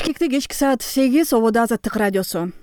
Бишкекте кечки саат 8 обода Азаттык радиосу.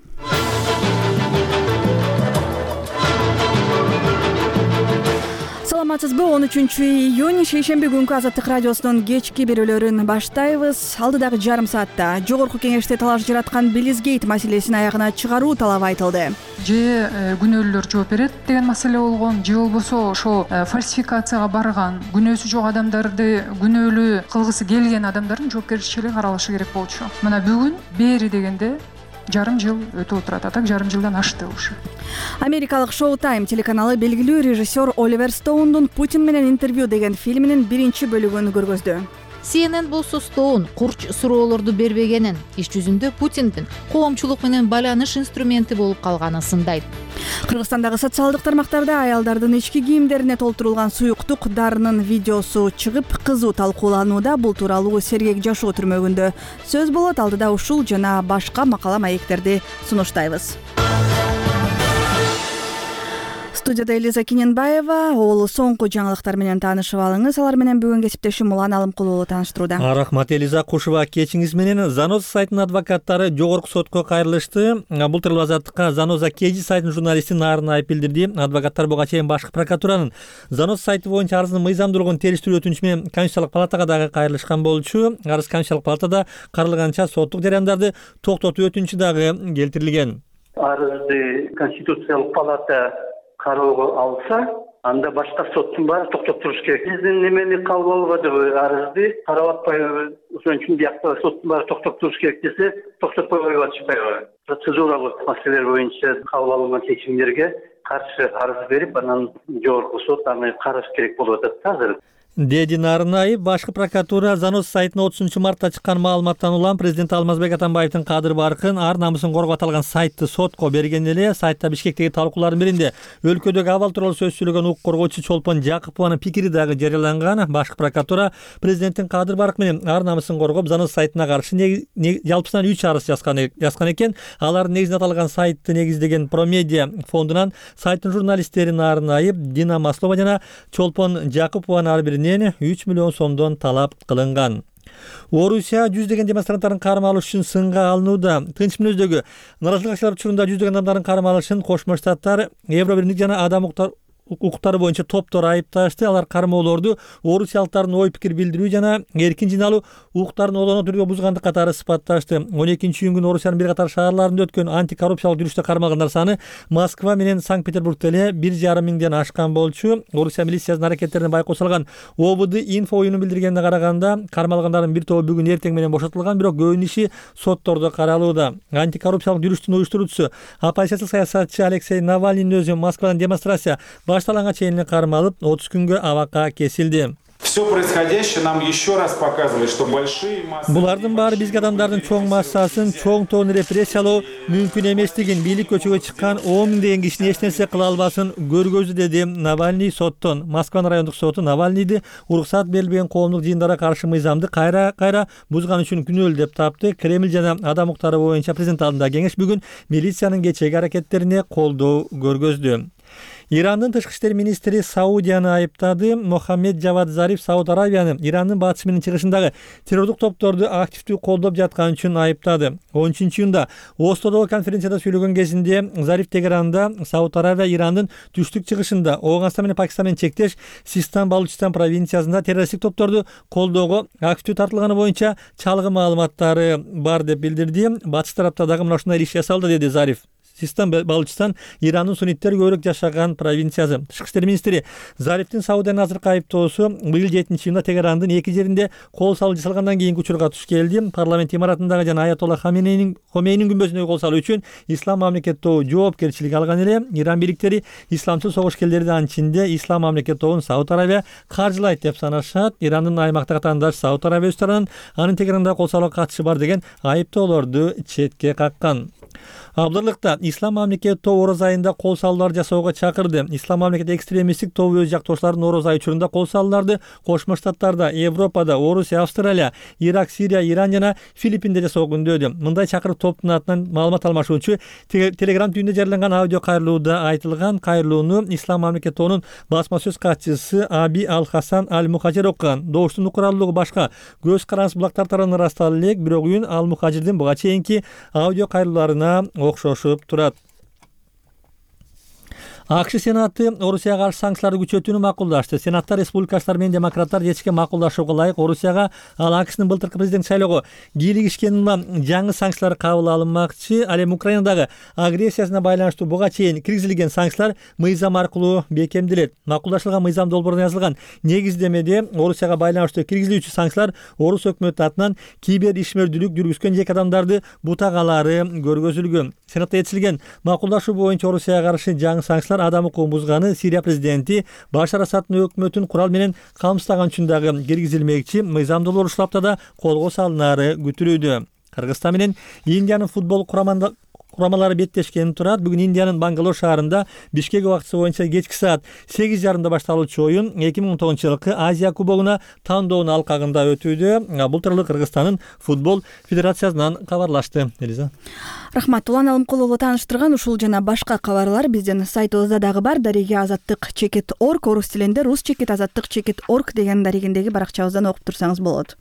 Саламатсызбы? 13-июнь шейшемби күнкү Азаттык радиосунун кечки берүүлөрүн баштайбыз. Алдыдагы жарым саатта Жогорку Кеңеште талаш жараткан Билизгейт маселесин аягына чыгаруу талабы айтылды. Же күнөөлүүлөр жооп берет деген маселе болгон, же болбосо ошо фальсификацияга барган, күнөөсү жок адамдарды күнөөлүү кылгысы келген адамдардын жоопкерчилиги каралышы керек болчу. Мына бүгүн бери дегенде жарым жыл өтүп отурат. Атак жарым жылдан ашты ушу. Америкалык Showtime телеканалы белгилүү режиссер Оливер Стоундун «Путин менен интервью» деген фильминин биринчи бөлүгүн көргөздү. CNN болсо Стоун курч суроолорду бербегенин, иш жүзүндө Путиндин коомчулук менен байланыш инструменти болуп калганын сындайт. Кыргызстандагы социалдык тармактарда аялдардын ички кийимдерине толтурулган суюктук дарынын видеосу чыгып, кызуу талкууланууда. Бул тууралуу Сергек жашоо түрмөгүндө сөз болот. Алдыда ушул жана башка макала маектерди сунуштайбыз. Студияда Элиза Киненбаева. Оолу соңку жаңылыктар менен таанышып алыңыз. Алар менен бүгүн кесиптешим Улан Алымкулуу тааныштырууда. Рахмат Элиза Кушева. Кечиңиз менен Заноза сайтынын адвокаттары жогорку сотко кайрылышты. Бул тууралуу Азаттыкка Заноза Кеji сайтынын журналисти Нарын айып билдирди. Адвокаттар буга чейин башкы прокуратуранын Заноза сайты боюнча арыздын мыйзамдуулугун териштирүү өтүнүчү менен Конституциялык палатага дагы кайрылышкан болчу. Арыз Конституциялык палатада каралганча соттук жарандарды токтотуу өтүнүчү дагы келтирилген. Арызды Конституциялык палата кароого алса, анда башка соттун баары токтоп туруш керек. Биздин немени кабыл албадыбы, арызды карап атпайбы, ошон үчүн биякта соттун баары токтоп туруш керек десе, токтотпой коюп атышпайбы. Процедуралык маселелер боюнча кабыл алынган чечимдерге каршы арыз берип, анан жогорку сот аны караш керек болуп атат азыр. Деди Нарынай. Башкы прокуратура Заноза сайтына 30 мартта чыккан маалыматтан улам президент Алмазбек Атамбаевдин кадыр баркын, ар намысын коргоп аталган сайтты сотко берген эле. Сайтта Бишкектеги талкуулардын биринде өлкөдөгү абал тууралуу сөз сүйлөгөн укук коргоочу Чолпон Жакупованын пикири дагы жарыяланган. Башкы прокуратура президенттин кадыр баркы менен ар намысын коргоп Заноза сайтына каршы жалпысынан 3 арыз жазган экен. Алардын негизинде аталган сайтты негиздеген Промедиа фондунан сайттын журналисттери Нарынай, Дина Маслова жана Чолпон Жакупованын ар бирине 3 миллион сомдон талап кылынган. Орусия жүздөгөн демонстранттардын карма алыш үчүн сынга алынууда. Тынч мүнөздөгү наразылык учурунда жүздөгөн адамдардын карма алышын Кошмо Штаттар, Евробирлик жана адам укуктары боюнча топтор айыпташты. Алар кармоолорду орусиялыктардын ой пикир билдирүү жана эркин жыйналуу укуктарын олоно түрдө бузгандык катары сыпатташты. 12-июнь Орусиянын бир катар шаарларында өткөн антикоррупциялык жүрүштө кармалгандар саны Москва менен Санкт-Петербургда эле 1,5 миңден ашкан болчу. Орусия милициясынын аракеттерине байкоо салган ОБД инфо оюнун билдиргенине караганда, кармалгандардын бир тобу бүгүн эртең менен бошотулган, бирок көбүн иши соттордо каралууда. Антикоррупциялык жүрүштүн уюштуруучусу, оппозициялык саясатчы Алексей Навальныйдын өзү Москвадан демонстрация башталганга чейин кармалып 30 күнгө абакка кесилди. Все происходящее нам еще раз показывает, что большие массы... Булардын баары бизге адамдардын чоң массасын чоң тоон репрессиялоо мүмкүн эместигин, бийлик көчөгө чыккан 10 миңдеген кишини эч нерсе кыла албасын көргөздү, деди Навальный соттон. Москванын райондук соту Навальныйды уруксат берилбеген коомдук жыйындарга каршы мыйзамды кайра бузган үчүн күнөөлүү деп тапты. Кремль жана адам укуктары боюнча президент алдында кеңеш бүгүн милициянын кечээги аракеттерине колдоо көргөздү. Ирандын тышкы иштер министри Саудияны айыптады. Мохаммед Джавад Зариф Сауд Аравияны Ирандын батышы менен чыгышындагы террордук топторду активдүү колдоп жаткан үчүн айыптады. 13-июнда Ослодогу конференцияда сүйлөгөн кезинде Зариф Тегеранда Сауд Аравия Ирандын түштүк чыгышында Ооганстан менен Пакистан менен чектеш Систан Балучистан провинциясында террористтик топторду колдоого активдүү тартылганы боюнча чалгы маалыматтары бар деп билдирди. Батыш тарапта дагы мына ушундай иш жасалды, деди Зариф. Систан Балучистан Ирандын сунниттер көбүрөөк жашаган провинциясы. Тышкы иштер министри Зарифтин Саудияны азыркы айыптоосу быйыл 7-июнда Тегерандын 2 жеринде кол салуу жасалгандан кийинки учурга туш келди. Парламент имаратындагы жана Аятолла Хомейнинин күмбөзүнө кол салуу үчүн Ислам мамлекет тобу жоопкерчилик алган эле. Иран бийликтери исламчыл согушкерлерди анчинде Ислам мамлекет тобун Сауд Аравия каржылайт деп санашат. Ирандын аймактагы атаандаш Сауд Аравия өз тарабынан анын Тегерандагы кол салууга катышы бар деген айыптоолорду четке каккан. Абдырлыкта Ислам мамлекети тобу ороз айында кол салуулар жасоого чакырды. Ислам мамлекети экстремисттик тобу өз жактоошторун ороз ай учурунда кол салууларды Кошмо Штаттарда, Европада, Орусия, Австралия, Ирак, Сирия, Иран жана Филиппинде жасоого күндөөдү. Мындай чакырып топтун атынан маалымат алмашуучу Telegram түбүндө жарыяланган аудио кайрылууда айтылган. Кайрылууну Ислам мамлекети тобунун басма сөз катчысы Аби Ал-Хасан Ал-Мухажир окуган. Добуштун укуралуулугу башка көз карандысыз булактар тарабынан ырасталып элек, бирок үн Ал-Мухажирдин буга чейинки аудио кайрылууларына окшошуп турат. АКШ Сенаты Орусияга каршы санкцияларды күчөтүүнү макулдашты. Сенатта республикачылар менен демократтар жетишке макулдашууга ылайык Орусияга ал АКШнын былтыркы президент шайлоого кийлигишкени улам жаңы санкциялар кабыл алынмакчы. Ал эми Украинадагы агрессиясына байланыштуу буга чейин киргизилген санкциялар мыйзам аркылуу бекемделет. Макулдашылган мыйзам долбоорунда жазылган негиздемеде Орусияга байланыштуу киргизилүүчү санкциялар Орус өкмөтү атынан кибер ишмердүүлүк жүргүзгөн жеке адамдарды бутагалары көргөзүлгөн. Сенатта жетишилген макулдашуу боюнча Орусияга каршы жаңы санкциялар адам укугун бузганы, Сирия президенти Башар Асаддын өкмөтүн курал менен камсыздаган үчүн дагы киргизилмекчи. Мыйзам долбоор ушул аптада колго салынары күтүлүүдө. Кыргызстан менен Индиянын футбол курамалары беттешкени турат. Бүгүн Индиянын Бангалор шаарында Бишкек убактысы боюнча кечки саат 8:30 башталуучу оюн 2019-жылкы Азия кубогуна тандоонун алкагында өтүүдө. Бул тууралуу Кыргызстандын футбол федерациясынан кабарлашты. Элиза. Рахмат. Улан Алымкулову тааныштырган ушул жана башка кабарлар биздин сайтыбызда дагы бар. Дареге азаттык.org, орус тилинде rus.azаттык.org деген дарегиндеги баракчабыздан окуп турсаңыз болот.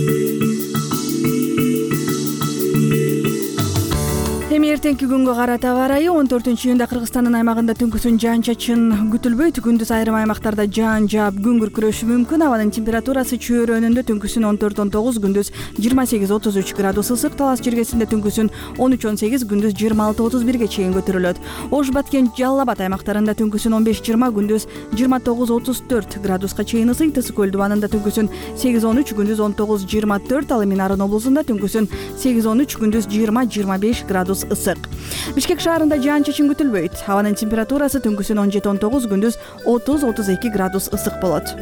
Эми эртеңки күнгө карата барайы 14-июнда Кыргызстандын аймагында түнкүсүн жаан-чачын күтүлбөйт. Күндүз айрым аймактарда жаан жаап күн күркүрөшү мүмкүн. Абанын температурасы чөйрөнүндө түнкүсүн 14-19, күндүз 28-33 градус ысык. Талас жергесинде түнкүсүн 13-18, күндүз 26-31ге чейин көтөрүлөт. Ош, Баткен, Жалал Абад аймактарында түнкүсүн 15-20, күндүз 29-34 градуска чейин ысыйт. Ысык көл дубанында түнкүсүн 8-13, күндүз 19-24, ал эми Нарын облусунда түнкүсүн 8-13, күндүз 20-25 градус ысык. Бишкек шаарында жаан-чачын күтүлбөйт. Абанын температурасы түнкүсүн 17-19, күндүз 30-32 градус ысык болот.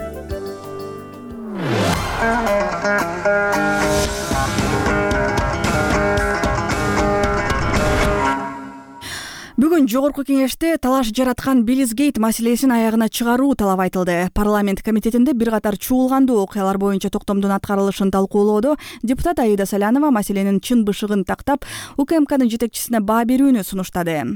Бүгүн жогорку кеңеште талаш жараткан Billysgate маселесин аягына чыгаруу талап айтылды. Парламент комитетинде бир катар чуулгандуу окуялар боюнча токтомдун аткарылышын талкуулоодо депутат Аида Салянова маселенин чын бышыгын тактап, УКМКнын жетекчисине баа берүүнү сунуштады.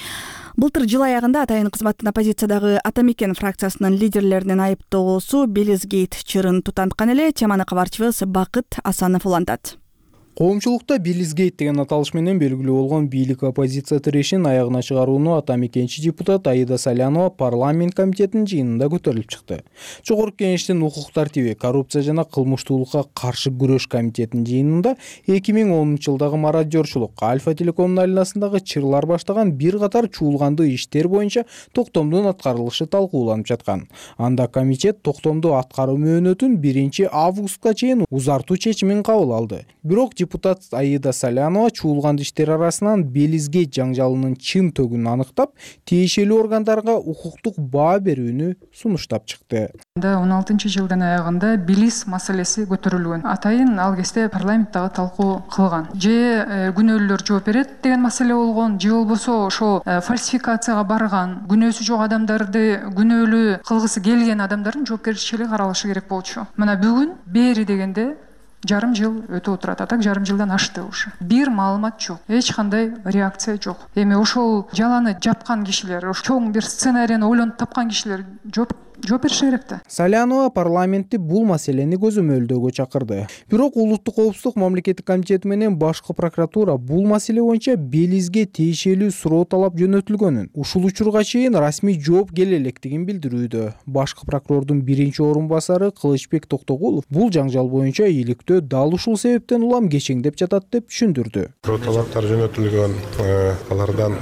Былтыр жыл аягында атайын кызматтын оппозициядагы Атамекен фракциясынын лидерлеринин айыптоосу Billysgate чырын тутанткан эле. Теманы кабарчыбыз Бакыт Асанов улантат. Коомчулукта Billysgate деген аталыш менен белгилүү болгон бийлик оппозиция тирешин аягына чыгарууну атамекенчи депутат Аида Салянова парламент комитетинин жыйынында көтөрүлүп чыкты. Жогорку кеңештин укук тартиби, коррупция жана кылмыштуулукка каршы күрөш комитетинин жыйынында 2010-жылдагы мародёрчулук, Альфа Телекомдун айланасындагы чырлар баштаган бир катар чуулгандуу иштер боюнча токтомдун аткарылышы талкууланып жаткан. Анда комитет токтомду аткаруу мөөнөтүн 1-августка чейин узартуу чечимин кабыл алды. Бирок депутат Аида Салянова чуулган иштер арасынан Billysgate жаңжалынын чын төгүн аныктап, тиешелүү органдарга укуктук баа берүүнү сунуштап чыкты. 16-жылдын аягында Billys маселеси көтөрүлгөн. Атайын ал кезде парламенттагы талкуу кылган. Же күнөөлөр жооп берет деген маселе болгон, же болбосо ошо фальсификацияга барган, күнөөсү жок адамдарды күнөөлүү кылгысы келген адамдардын жоопкерчилиги каралышы керек болчу. Мына бүгүн бери дегенде жарым жыл өтүп отурат. Атак жарым жылдан ашты ушу. Бир маалымат жок. Эч кандай реакция жок. Эми ошол жаланы жапкан кишилер, ошо чоң бир сценарийни ойлонуп тапкан кишилер жооп бериши керек да. Салянова парламентти бул маселени көзөмөлдөөгө чакырды. Бирок улуттук коопсуздук мамлекеттик комитети менен башкы прокуратура бул маселе боюнча Billys'ге тиешелүү суроо талап жөнөтүлгөнүн, ушул учурга чейин расмий жооп келе электигин билдирүүдө. Башкы прокурордун биринчи орун басары Кылычбек Токтогулов бул жаңжал боюнча иликтөө дал ушул себептен улам кечеңдеп жатат деп түшүндүрдү. Суроо талаптар жөнөтүлгөн, алардан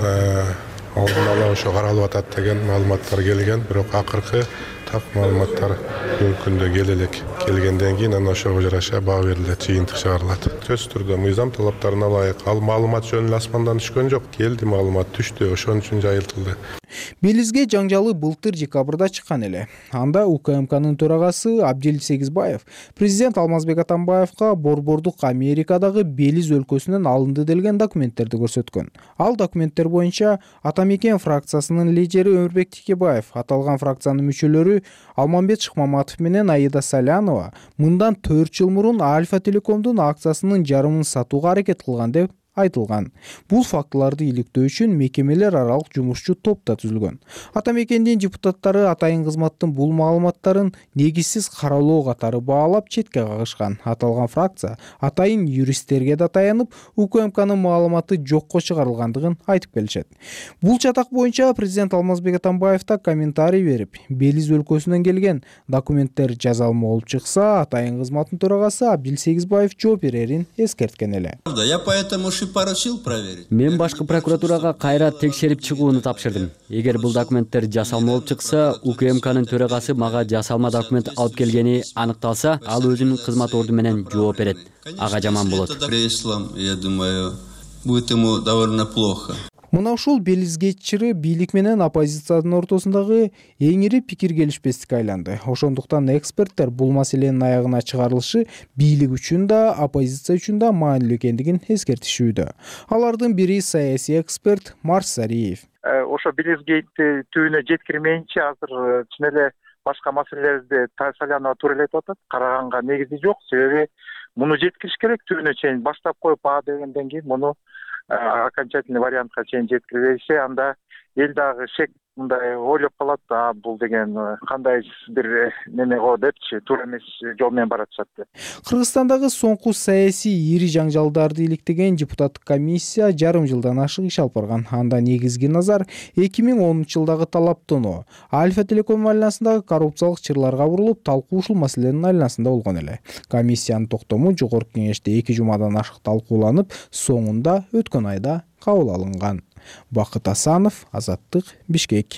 алдын ала ошо каралып атат деген маалыматтар келген, бирок акыркы так маалыматтар бүгүнкү күндө келгенден кийин анан ошого жараша баа берилет, жыйынтык чыгарылат. Сөзсүз түрдө мыйзам талаптарына ылайык. Ал маалымат жөнүндө асмандан түшкөн жок. Келди маалымат, түштү, ошон үчүн жайылтылды. Белизге жаңжалы былтыр декабрда чыккан эле. Анда УКМКнын төрагасы Абдил Сегизбаев президент Алмазбек Атамбаевга борбордук Америкадагы Белиз өлкөсүнөн алынды делген документтерди көрсөткөн. Ал документтер боюнча Атамекен фракциясынын лидери Өмүрбек Текебаев, аталган фракциянын мүчөлөрү Алмамбет Шыкмаматов менен Аида Салянова мындан 4 жыл мурун Альфа Телекомдун акциясынын жарымын сатууга аракет кылган деп айтылган. Бул фактыларды иликтөө үчүн мекемелер аралык жумушчу топ да түзүлгөн. Атамекендин депутаттары атайын кызматтын бул маалыматтарын негизсиз каралоо катары баалап четке кагышкан. Аталган фракция атайын юристтерге да таянып, УКМКнын маалыматы жокко чыгарылгандыгын айтып келишет. Бул чатак боюнча президент Алмазбек Атамбаев да комментарий берип, Белиз өлкөсүнөн келген документтер жазалма болуп чыкса, атайын кызматтын төрагасы Абдил Сегизбаев жооп берерин эскерткен эле. Я поэтому поручил проверить. Мен башкы прокуратурага кайра текшерип чыгууну тапшырдым. Эгер бул документтер жасалма болуп чыкса, УКМКнын төрагасы мага жасалма документ алып келгени аныкталса, ал өзүнүн кызмат орду менен жооп берет. Ага жаман болот. Я думаю, будет ему довольно плохо. Мына ушул Белизге чыры бийлик менен оппозициянын ортосундагы эң ири пикир келишпестикке айланды. Ошондуктан эксперттер бул маселенин аягына чыгарылышы бийлик үчүн да, оппозиция үчүн да маанилүү экендигин эскертишүүдө. Алардын бири саясий эксперт Марс Сариев. Ошо Белизгейтти түбүнө жеткирмейинче азыр чын эле башка маселелерди Салянова туура эле айтып атат. Караганга негизи жок, себеби муну жеткириш керек түбүнө чейин. Баштап коюп дегенден кийин муну окончательный вариантка чейин жеткирбесе, анда эл дагы шек мындай ойлоп калат, бул деген кандай бир неме го депчи, туура эмес жол менен баратышат деп. Кыргызстандагы соңку саясий ири жаңжалдарды иликтеген депутаттык комиссия жарым жылдан ашык иш алып барган. Анда негизги назар 2010-жылдагы талаптонуу Альфа Телеком айланасындагы коррупциялык чырларга бурулуп, талкуу ушул маселенин айланасында болгон эле. Комиссиянын токтому жогорку кеңеште 2 жумадан ашык талкууланып, соңунда өткөн айда кабыл алынган. Бакыт Асанов, Азаттык, Бишкек.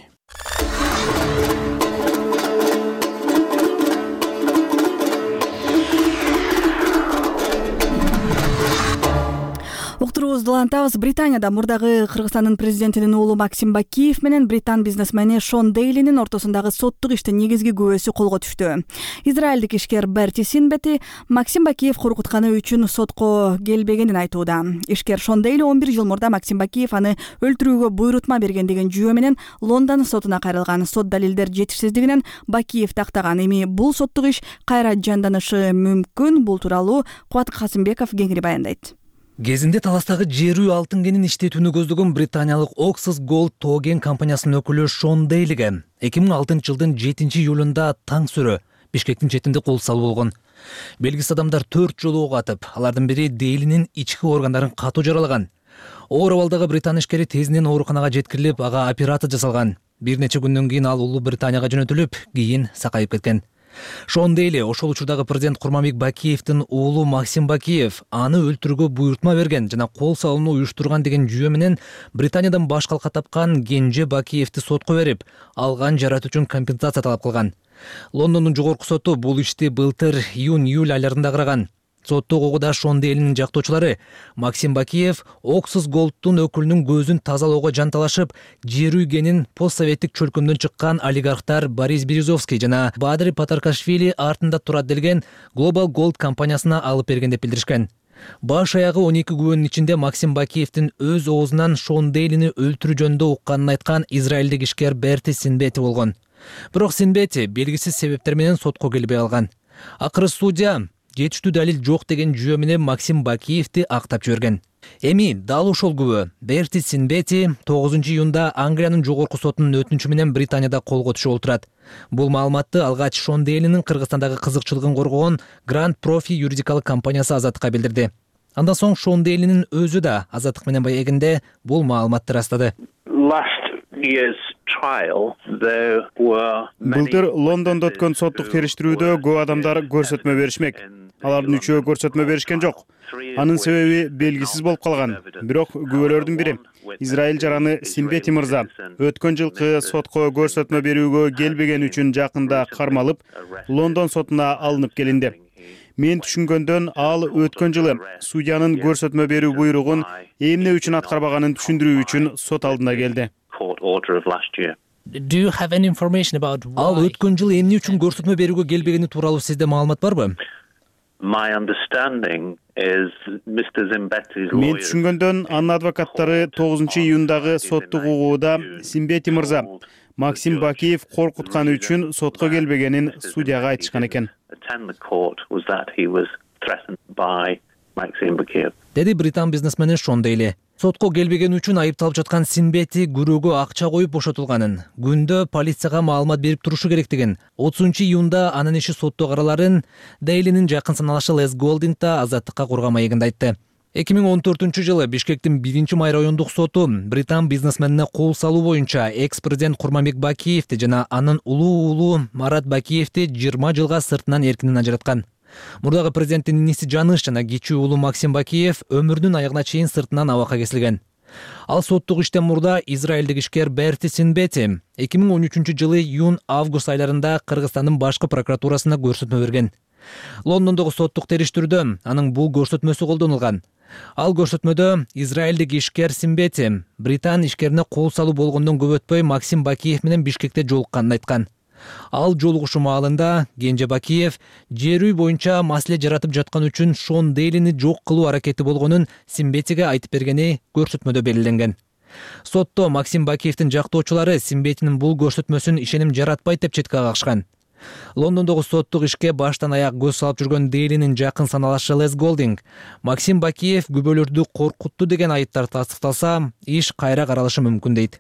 Уктуруубузду улантабыз. Британияда мурдагы Кыргызстандын президентинин уулу Максим Бакиев менен британ бизнесмени Шон Дейлинин ортосундагы соттук иштин негизги күбөсү колго түштү. Израилдик ишкер Берти Синбети Максим Бакиев коркутканы үчүн сотко келбегенин айтууда. Ишкер Шон Дейли 11 жыл мурда Максим Бакиев аны өлтүрүүгө буйрутма берген деген жүйө менен Лондон сотуна кайрылган. Сот далилдер жетишсиздигинен Бакиев тактаган. Эми бул соттук иш кайра жанданышы мүмкүн. Бул тууралуу Кубат Касымбеков кеңири баяндайт. Кезинде таластагы жерүү алтын кенин иштетүүнү көздөгөн британиялык Oxus Gold Togen компаниясынын өкүлү Шон Дейлиге 2006 жылдын 7 июлунда таң сүрө Бишкектин четинде кол салуу болгон. Белгисиз адамдар 4 жолу ок атып, алардын бири Дейлинин ички органдарын катуу жаралаган. Оор абалдагы британ ишкери тезинен ооруканага жеткирилип, ага операция жасалган. Бир нече күндөн кийин ал Улуу Британияга жөнөтүлүп, кийин сакайып кеткен. Шон Дейли ошол учурдагы президент Курманбек Бакиевдин уулу Максим Бакиев аны өлтүрүүгө буйрутма берген жана кол салууну уюштурган деген жүйө менен Британиядан баш калка тапкан Кенже Бакиевди сотко берип, алган жарат үчүн компенсация талап кылган. Лондондун жогорку соту бул ишти былтыр июнь-июль айларында караган. Соттук угууда Шон Дейлинин жактоочулары Максим Бакиев Oxus Gold'тун өкүлүнүн көзүн тазалоого жанталашып, жер үйгенин постсоветтик чөлкөмдөн чыккан олигархтар Борис Березовский жана Бадри Патаркашвили артында турат делген Global Gold компаниясына алып берген деп билдиришкен. Баш аягы 12 күбөнүн ичинде Максим Бакиевдин өз оозунан Шон Дейлини өлтүрүү жөнүндө укканын айткан израилдик ишкер Берти Синбети болгон. Бирок Синбети белгисиз себептер менен сотко келбей калган. Акыры судья жетиштүү далил жок деген жүйө менен Максим Бакиевди актап жиберген. Эми дал ошол күбө Берти Синбети 9 июнда Англиянын жогорку сотунун өтүнүчү менен Британияда колго түшүп отурат. Бул маалыматты алгач Шон Дейлинин Кыргызстандагы кызыкчылыгын коргогон Grand Profi юридикалык компаниясы Азаттыкка билдирди. Андан соң Шон Дейлинин өзү да Азаттык менен маегинде бул маалыматты ырастады. Былтыр Лондондо өткөн соттук териштирүүдө көп адамдар көрсөтмө беришмек. Алардын үчөө көрсөтмө беришкен жок. Анын себеби белгисиз болуп калган. Бирок күбөлөрдүн бири Израиль жараны Синбети мырза өткөн жылкы сотко көрсөтмө берүүгө келбеген үчүн жакында кармалып, Лондон сотуна алынып келинди. Мен түшүнгөндөн ал өткөн жылы судьянын көрсөтмө берүү буйругун эмне үчүн аткарбаганын түшүндүрүү үчүн сот алдына келди. Do you have any information about why? Ал өткөн жылы эмне үчүн көрсөтмө берүүгө келбегени тууралуу сизде маалымат барбы? My understanding is Mr. Zimbetti's Мен lawyers түшүнгөндөн анын адвокаттары 9-июндагы соттук угууда Симбети мырза Максим Бакиев коркутканы үчүн сотко келбегенин судьяга айтышкан экен. attend the court was that he was threatened by Maxim Bakiyev. Деди британ бизнесмени Шон Дейли. Сотко келбеген үчүн айыпталып жаткан Синбети күрөөгө акча коюп бошотулганын, күндө полицияга маалымат берип турушу керектигин, 30-июнда анын иши сотто караларын Дейлинин жакын саналашы Лес Голдинг да азаттыкка курган маегинде айтты. 2014-жылы Бишкектин 1-май райондук соту британ бизнесменине кол салуу боюнча экс-президент Курманбек Бакиевди жана анын улуу уулу Марат Бакиевди 20 жылга сыртынан эркинен ажыраткан. Мурдагы президенттин иниси Жаныш жана кичүү уулу Максим Бакиев өмүрүнүн аягына чейин сыртынан абакка кесилген. Ал соттук иштен мурда израилдик ишкер Берти Синбети 2013-жылы июнь-август айларында Кыргызстандын башкы прокуратурасына көрсөтмө берген. Лондондогу соттук териштирүүдө анын бул көрсөтмөсү колдонулган. Ал көрсөтмөдө израилдик ишкер Синбети британ ишкерине кол салуу болгондон көп өтпөй Максим Бакиев менен Бишкекте жолукканын айткан. Ал жолугушуу маалында Кенже Бакиев жер үй боюнча маселе жаратып жаткан үчүн Шон Дейлини жок кылуу аракети болгонун Синбетиге айтып бергени көрсөтмөдө белгиленген. Сотто Максим Бакиевдин жактоочулары Синбетинин бул көрсөтмөсүн ишеним жаратпайт деп четке кагышкан. Лондондогу соттук ишке баштан аяк көз салып жүргөн Дейлинин жакын саналашы Лес Голдинг Максим Бакиев күбөлөрдү коркутту деген айыптар тастыкталса, иш кайра каралышы мүмкүн дейт.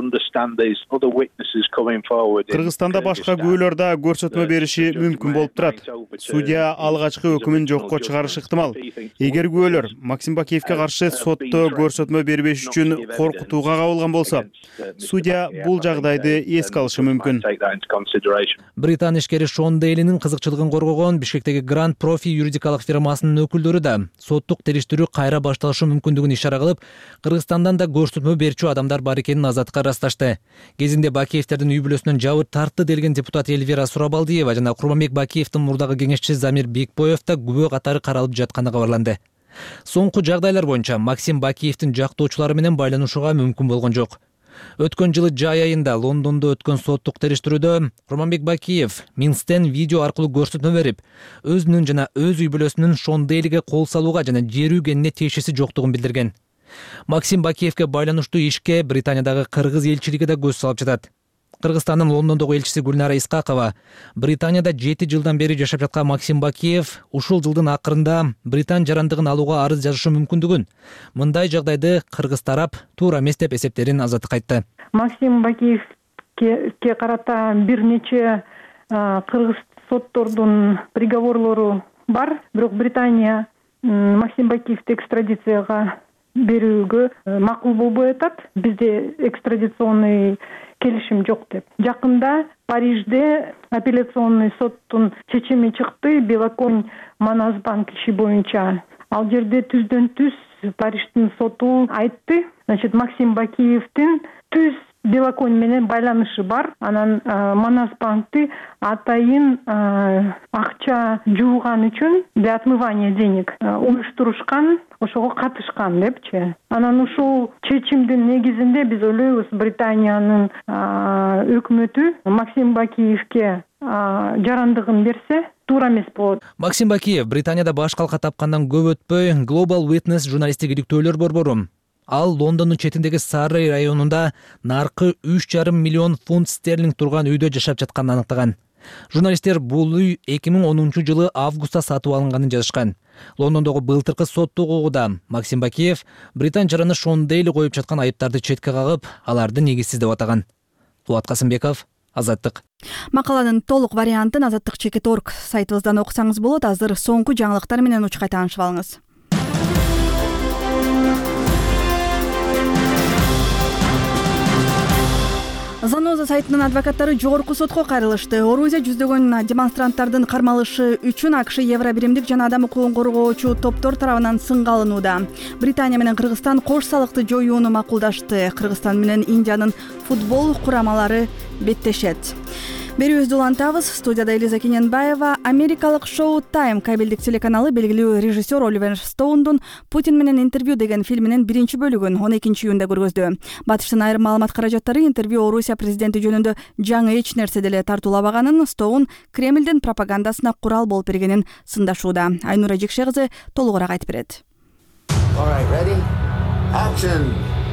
Кыргызстанда башка күбөлөр да көрсөтмө бериши мүмкүн болуп турат. Судья алгачкы өкүмүн жокко чыгарышы ыктымал. Эгер күбөлөр Максим Бакиевке каршы сотто көрсөтмө бербеш үчүн коркутууга кабылган болсо, судья бул жагдайды эске алышы мүмкүн. Британ ишкери Шон Дейлинин кызыкчылыгын коргогон Бишкектеги Grand Profi юридикалык фирмасынын өкүлдөрү да соттук териштирүү кайра башталышы мүмкүндүгүн ишара кылып, Кыргызстандан да көрсөтмө берчү адамдар бар экенин азаттыкка ырасташты. Кезинде Бакиевтердин үй бүлөсүнөн жабыр тартты делген депутат Эльвира Сурабалдиева жана Курманбек Бакиевдин мурдагы кеңешчиси Замир Бекбоев да күбө катары каралып жатканы кабарланды. Соңку жагдайлар боюнча Максим Бакиевдин жактоочулары менен байланышууга мүмкүн болгон жок. Өткөн жылы жай айында Лондондо өткөн соттук териштирүүдө Курманбек Бакиев Минстен видео аркылуу көрсөтмө берип, өзүнүн жана өз үй бүлөсүнүн Шон Дейлиге кол салууга жана жер үйгенине тиешеси жоктугун билдирген. Максим Бакиевке байланыштуу ишке Британиядагы кыргыз элчилиги да көз салып жатат. Кыргызстандын Лондондогу элчиси Гүлнара Исқақова Британияда 7 жылдан бери жашап жаткан Максим Бакиев ушул жылдын акырында Британ жарандыгын алууга арыз жазышы мүмкүндүгүн, мындай жагдайды кыргыз тарап туура эмес деп эсептерин азаттыкка айтты. Максим Бакиевке карата бир нече кыргыз соттордун приговорлору бар, бирок Британия Максим Бакиевди экстрадицияга берүүгө макул болбой атат. Бизде экстрадиционный келишим жок деп. Жакында Парижде апелляционный соттун чечими чыкты Белоконь Манасбанк иши боюнча. Ал жерде түздөн түз Париждин соту айтты. Значит, Максим Бакиевдин түз Белоконь менен байланышы бар. Анан Манасбанкты атайын акча жууган үчүн для отмывания денег уюштурушкан, ошого катышкан депчи. Анан ушул чечимдин негизинде биз ойлойбуз Британиянын өкмөтү Максим Бакиевке жарандыгын берсе туура эмес болот. Максим Бакиев Британияда баш калка тапкандан көп өтпөй Global Witness журналисттик иликтөөлөр борбору. Ал Лондондун четиндеги Саррей районунда наркы 3,5 миллион фунт стерлинг турган үйдө жашап жатканын аныктаган. Журналисттер бул үй 2010-жылы августта сатып алынганын жазышкан. Лондондогу былтыркы соттук угууда Максим Бакиев британ жараны Шон Дейли коюп жаткан айыптарды четке кагып, аларды негизсиз деп атаган. Кубат Касымбеков, Азаттык. Макаланын толук вариантын azattik.org сайтыбыздан окусаңыз болот. Азыр соңку жаңылыктар менен учкай таанышып алыңыз. Заноза сайтынын адвокаттары жогорку сотко кайрылышты. Орусия жүздөгөн демонстранттардын кармалышы үчүн АКШ Евро биримдик жана адам укугун коргоочу топтор тарабынан сынга алынууда. Британия менен Кыргызстан кош салыкты жоюуну макулдашты. Кыргызстан менен Индиянын футбол курамалары беттешет. Берүүбүздү улантабыз. Студияда Элиза Кененбаева. Америкалык Шоу Тайм кабелдик телеканалы белгилүү режиссер Оливер Стоундун «Путин менен интервью» деген фильминин биринчи бөлүгүн 12-июнда көргөздү. Батыштын айрым маалымат каражаттары интервью Орусия президенти жөнүндө жаңы эч нерсе деле тартуулабаганын, Стоун Кремлдин пропагандасына курал болуп бергенин сындашууда. Айнура Жекше кызы толугураак айтып берет. All right, ready? Action!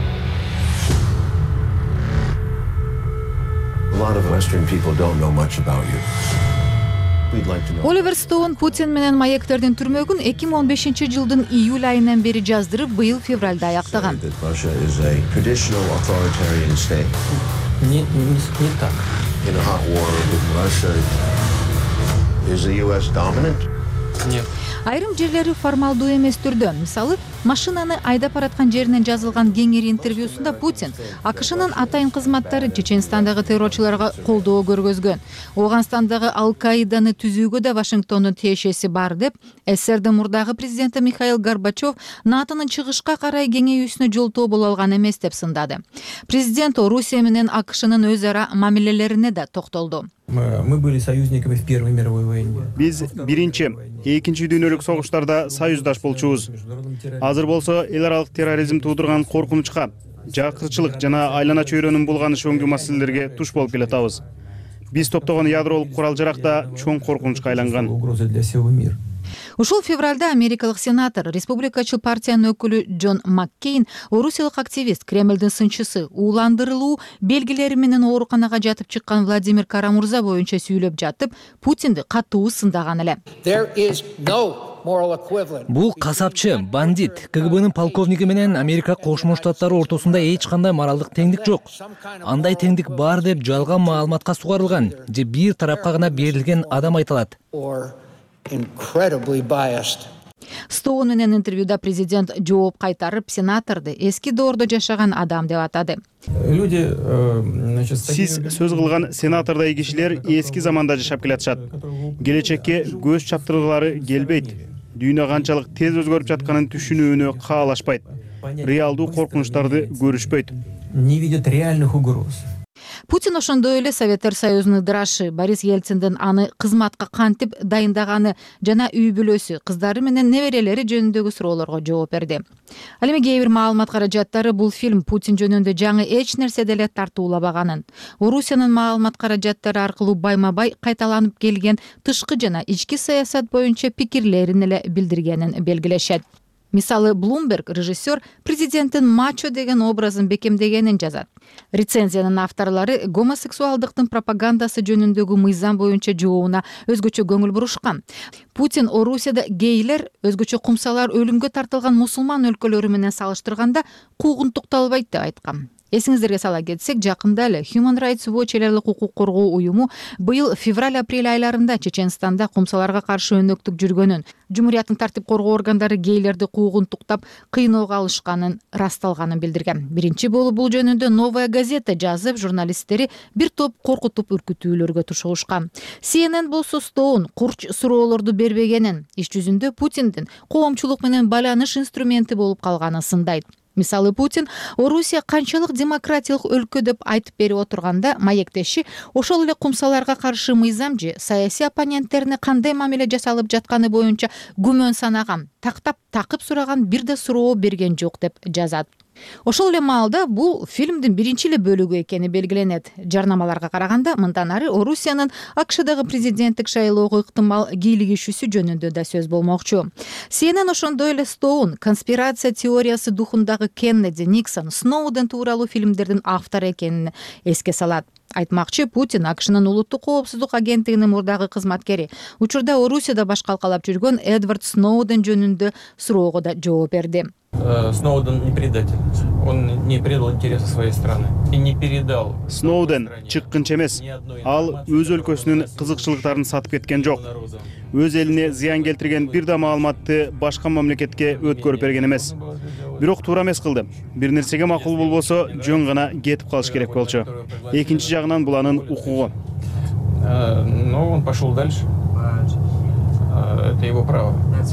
A lot of Western people don't know much about you. We'd like to know. Оливер Стоун Путин менен маектердин түрмөгүн 2015-жылдын июль айынан бери жаздырып, быйыл февралда аяктаган. That Russia is a traditional authoritarian state. Не так. In a hot war with Russia, is the US dominant? Нет. Айрым жерлери формалдуу эмес түрдө, мисалы, машинаны айдап бараткан жеринен жазылган кеңири интервьюсунда Путин АКШнын атайын кызматтары Чеченстандагы террорчуларга колдоо көргөзгөн. Ооганстандагы Ал-Каиданы түзүүгө да Вашингтондун тиешеси бар деп, СССРдин мурдагы президенти Михаил Горбачев НАТОнун чыгышка карай кеңейүүсүнө жолтоо боло алган эмес деп сындады. Президент Орусия менен АКШнын өз ара мамилелерине да токтолду. Мы были союзниками в Первой мировой войне. Биз биринчи, экинчи дүйнөлүк согуштарда союздаш болчубуз. Азыр болсо эл аралык терроризм туудурган коркунучка, жакырчылык жана айлана чөйрөнүн булганышы өңгү маселелерге туш болуп келатабыз. Биз топтогон ядролук курал-жарак да чоң коркунучка айланган. Угроза для всего мира. Ушул февралда америкалык сенатор, республикачыл партиянын өкүлү Джон Маккейн, орусиялык активист, Кремлдин сынчысы, ууландырылуу белгилери менен ооруканага жатып чыккан Владимир Карамурза боюнча сүйлөп жатып, Путинди катуу сындаган эле. Бул касапчы, бандит, КГБнын полковниги менен Америка Кошмо Штаттары ортосунда эч кандай моралдык теңдик жок. Андай теңдик бар деп жалган маалыматка сугарылган, же бир тарапка гана берилген адам айтылат. Стоун менен интервьюда президент жооп кайтарып, сенаторду эски доордо жашаган адам деп атады. Сиз сөз кылган сенатордой кишилер эски заманда жашап келатышат. Келечекке көз чаптыргылары келбейт. Дүйнө канчалык тез өзгөрүп жатканын түшүнүүнү каалашпайт. Реалдуу коркунучтарды көрүшпөйт. Не видят реальных угроз. Путин ошондой эле Советтер Союзунун ыдырашы Борис Ельциндин аны кызматка кантип дайындаганы жана үй бүлөсү, кыздары менен неберелери жөнүндөгү суроолорго жооп берди. Ал эми кээ бир маалымат каражаттары бул фильм Путин жөнүндө жаңы эч нерсе деле тартуулабаганын, Орусиянын маалымат каражаттары аркылуу байма-бай кайталанып келген тышкы жана ички саясат боюнча пикирлерин эле билдиргенин белгилешет. Мисалы, Bloomberg режиссер президенттин мачо деген образын бекемдегенин жазат. Рецензиянын авторлары гомосексуалдыктын пропагандасы жөнүндөгү мыйзам боюнча жообуна өзгөчө көңүл бурушкан. Путин Орусияда гейлер, өзгөчө кумсалар өлүмгө тартылган мусулман өлкөлөрү менен салыштырганда куугунтукталбайт деп айткан. Эсиңиздерге сала кетсек, жакында эле Human Rights Watch элелик укук коргоо уюму быйыл февраль-апрель айларында Чеченстанда кумсаларга каршы өнөктүк жүргөнүн, Жумурияттын тартип коргоо органдары гейлерди куугунтуктап, кыйноого алышканын расталганын билдирген. Биринчи болуп бул жөнүндө Новая газета жазып, журналисттери бир топ коркутуп үркүтүүлөргө тушугушкан. CNN болсо Стоун курч суроолорду бербегенин, иш жүзүндө Путиндин коомчулук менен байланыш инструменти болуп калганын сындайт. Мисалы, Путин Орусия канчалык демократиялык өлкө деп айтып берип отурганда, маектеши ошол эле кумсаларга каршы мыйзам же саясий оппоненттерине кандай мамиле жасалып жатканы боюнча күмөн санаган, тактап такып сураган бир да суроо берген жок деп жазат. Ошол эле маалда бул фильмдин биринчи эле бөлүгү экени белгиленет. Жарнамаларга караганда, мындан ары Орусиянын АКШдагы президенттик шайлоого ыктымал кийлигишүүсү жөнүндө да сөз болмокчу. CNN ошондой эле Стоун конспирация теориясы духундагы Кеннеди, Никсон, Сноуден тууралуу фильмдердин автору экенин эске салат. Айтмакчы, Путин АКШнын улуттук коопсуздук агенттигинин мурдагы кызматкери, учурда Орусияда баш калкалап жүргөн Эдвард Сноуден жөнүндө суроого да жооп берди. Сноуден не предатель. Он не предал интересы своей страны и не передал. Сноуден чыккынчы эмес. Ал өз өлкөсүнүн кызыкчылыктарын сатып кеткен жок. Өз элине зыян келтирген бир да маалыматты башка мамлекетке өткөрүп берген эмес. Бирок туура эмес кылды. Бир нерсеге макул болбосо жөн гана кетип калыш керек болчу. Экинчи жагынан бул анын укугу. Но он пошел дальше. Это его право.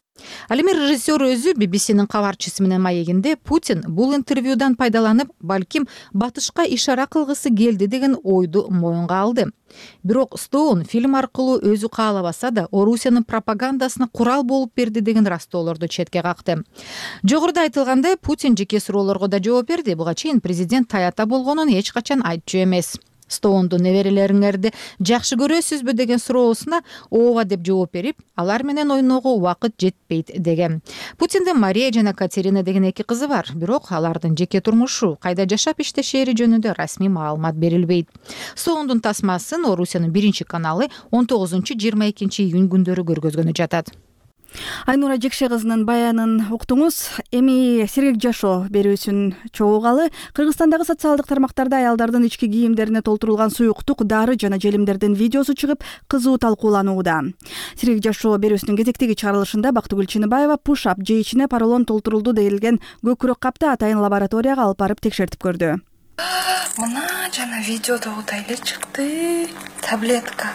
Ал эми режиссер өзү BBC-нин кабарчысы менен маегинде Путин бул интервьюдан пайдаланып, балким батышка ишара кылгысы келди деген ойду моюнга алды. Бирок Стоун фильм аркылуу өзү каалабаса да Орусиянын пропагандасына курал болуп берди деген растоолорду четке какты. Жогоруда айтылгандай, Путин жеке суроолорго да жооп берди. Буга чейин президент таята болгонун эч качан айтчу эмес. Стоунду неберелериңерди жакшы көрөсүзбү деген суроосуна ооба деп жооп берип, алар менен ойноого убакыт жетпейт деген. Путиндин Мария жана Катерина деген эки кызы бар, бирок алардын жеке турмушу, кайда жашап иштешери жөнүндө расмий маалымат берилбейт. Стоундун тасмасын Орусиянын 1 каналы 19-22 июнь күндөрү көргөзгөнү жатат. Айнура Жекше кызынын баянын уктуңуз. Эми сергек жашоо берүүсүн чогуугалы. Кыргызстандагы социалдык тармактарда аялдардын ички кийимдерине толтурулган суюктук, дары жана желимдердин видеосу чыгып, кызуу талкууланууда. Сергек жашоо берүүсүнүн кезектеги чыгарылышында Бактыгүл Чыныбаева пуш-ап же ичине поролон толтурулду дейилген көкүрөк капты атайын лабораторияга алып барып текшертип көрдү. Мына жана видеодо утай эле чыкты. Таблетка.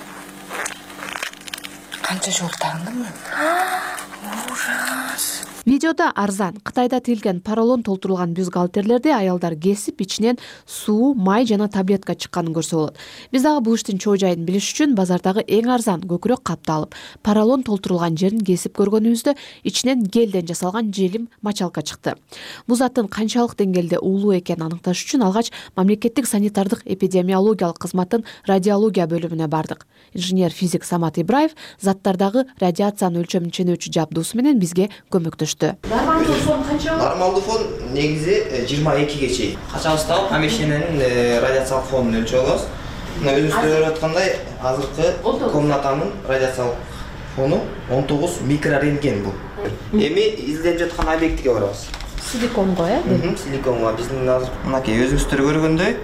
Канча жол тагындым? Ужас. Видеода арзан Кытайда тигилген поролон толтурулган бюстгальтерлерди аялдар кесип, ичинен суу, май жана таблетка чыкканын көрсө болот. Биз дагы бул иштин чоо жайын билиш үчүн базардагы эң арзан көкүрөк капты алып, поролон толтурулган жерин кесип көргөнүбүздө ичинен гелден жасалган желим мочалка чыкты. Бул заттын канчалык деңгээлде уулуу экенин аныкташ үчүн алгач мамлекеттик санитардык эпидемиологиялык кызматтын радиология бөлүмүнө бардык. Инженер физик Самат Ибраев заттардагы радиацияны өлчөмчөнүүчү жабдуусу менен бизге көмөктөштү. Нормалдуу фон канча? Нормалдуу фон негизи 22ге чейин. Качабыздагы помещениянын радиациялык фонун өлчөп алабыз. Мына өзүңүз көрүп аткандай, азыркы комнатанын радиациялык фону 19 микрорентген бул. Эми изилдеп жаткан объектиге барабыз. Силиконго, силиконго. Биздин азыр мынакей өзүңүздөр көргөндөй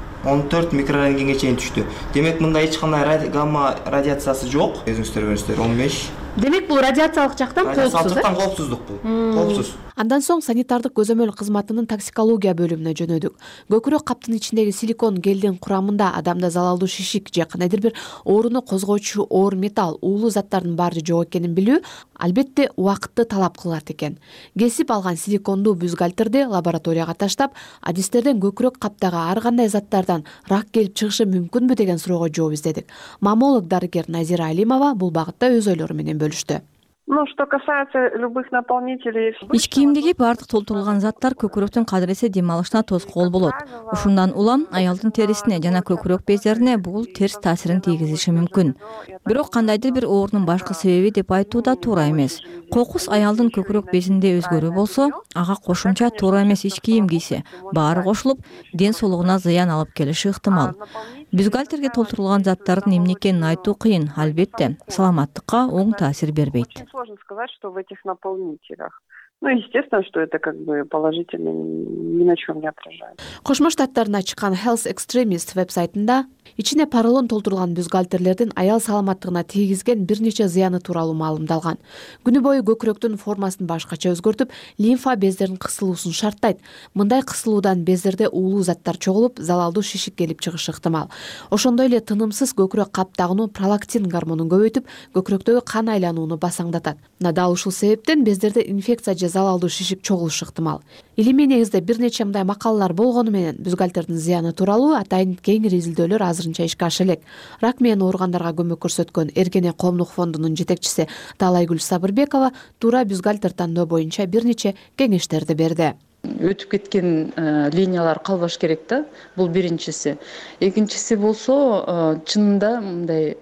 14 микрорентгенге чейин түштү. Демек мында эч кандай гамма радиациясы жок. Өзүңүздөр көрүңүздөр 15. Демек бул радиациялык жактан коопсуз. Радиациялыктан коопсуздук бул. Коопсуз. Андан соң санитардык көзөмөл кызматынын токсикология бөлүмүнө жөнөдүк. Көкүрөк каптын ичиндеги силикон гелдин курамында адамда залалдуу шишик же кандайдыр бир ооруну козгоочу оор металл, уулуу заттардын баары жок экенин билүү албетте убакытты талап кылат экен. Кесип алган силикондуу бюстгальтерди лабораторияга таштап, адистерден көкүрөк каптагы ар кандай заттардан рак келип чыгышы мүмкүнбү деген суроого жооп издедик. Маммолог дарыгер Назира Алимова бул багытта өз ойлору менен бөлүштү. Что касается любых наполнителей. Ич кийимдеги баардык толтурулган заттар көкүрөктүн кадыресе дем алышына тоскоол болот. Ушундан улам аялдын терисине жана көкүрөк безлерине бул терс таасирин тийгизиши мүмкүн. Бирок кандайдыр бир оорунун башкы себеби деп айтуу да туура эмес. Кокус аялдын көкүрөк безинде өзгөрүү болсо, ага кошумча туура эмес ич кийим кийсе, баары кошулуп, ден соолугуна зыян алып келиши ыктымал. Бюстгальтерге толтурулган заттардын эмне экенин айтуу кыйын, албетте, саламаттыкка оң таасир бербейт. Сложно сказать, что в этих наполнителях. Естественно, что это положительно ни на чем не отражает. Кошмо Штаттарына чыккан Health Extremist вебсайтында ичине поролон толтурулган бюстгальтерлердин аял саламаттыгына тийгизген бир нече зыяны тууралуу маалымдалган. Күнү бою көкүрөктүн формасын башкача өзгөртүп, лимфа бездеринин кысылуусун шарттайт. Мындай кысылуудан бездерде уулуу заттар чогулуп, залалдуу шишик келип чыгышы ыктымал. Ошондой эле тынымсыз көкүрөк каптагынуу пролактин гормонун көбөйтүп, көкүрөктөгү кан айланууну басаңдатат. Дал ушул себептен бездерде инфекция же залалдуу шишик чогулушу ыктымал. Илимий негизде бир нече мындай макалалар болгону менен бюстгальтердин зыяны тууралуу атайын кеңири изилдөөлөр азырынча ишке аша элек. Рак менен ооругандарга көмөк көрсөткөн Эргене коомдук фондунун жетекчиси Таалайгүл Сабырбекова туура бюстгальтер тандоо боюнча бир нече кеңештерди берди. Өтүп кеткен линиялар калбаш керек да. Бул биринчиси. Экинчиси болсо, чынында мындай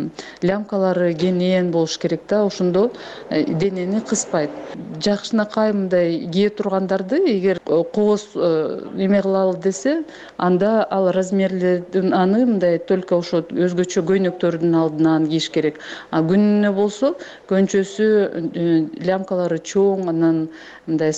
лямкалары кенен болуш керек да. Ошондо денени кыспайт. Жакшынакай мындай кие тургандарды эгер кооз эме кылалы десе, анда ал размерлердин аны мындай только ошо өзгөчө көйнөктөрдүн алдынан кийиш керек. Күнүнө болсо көнчөсү лямкалары чоң, анан мындай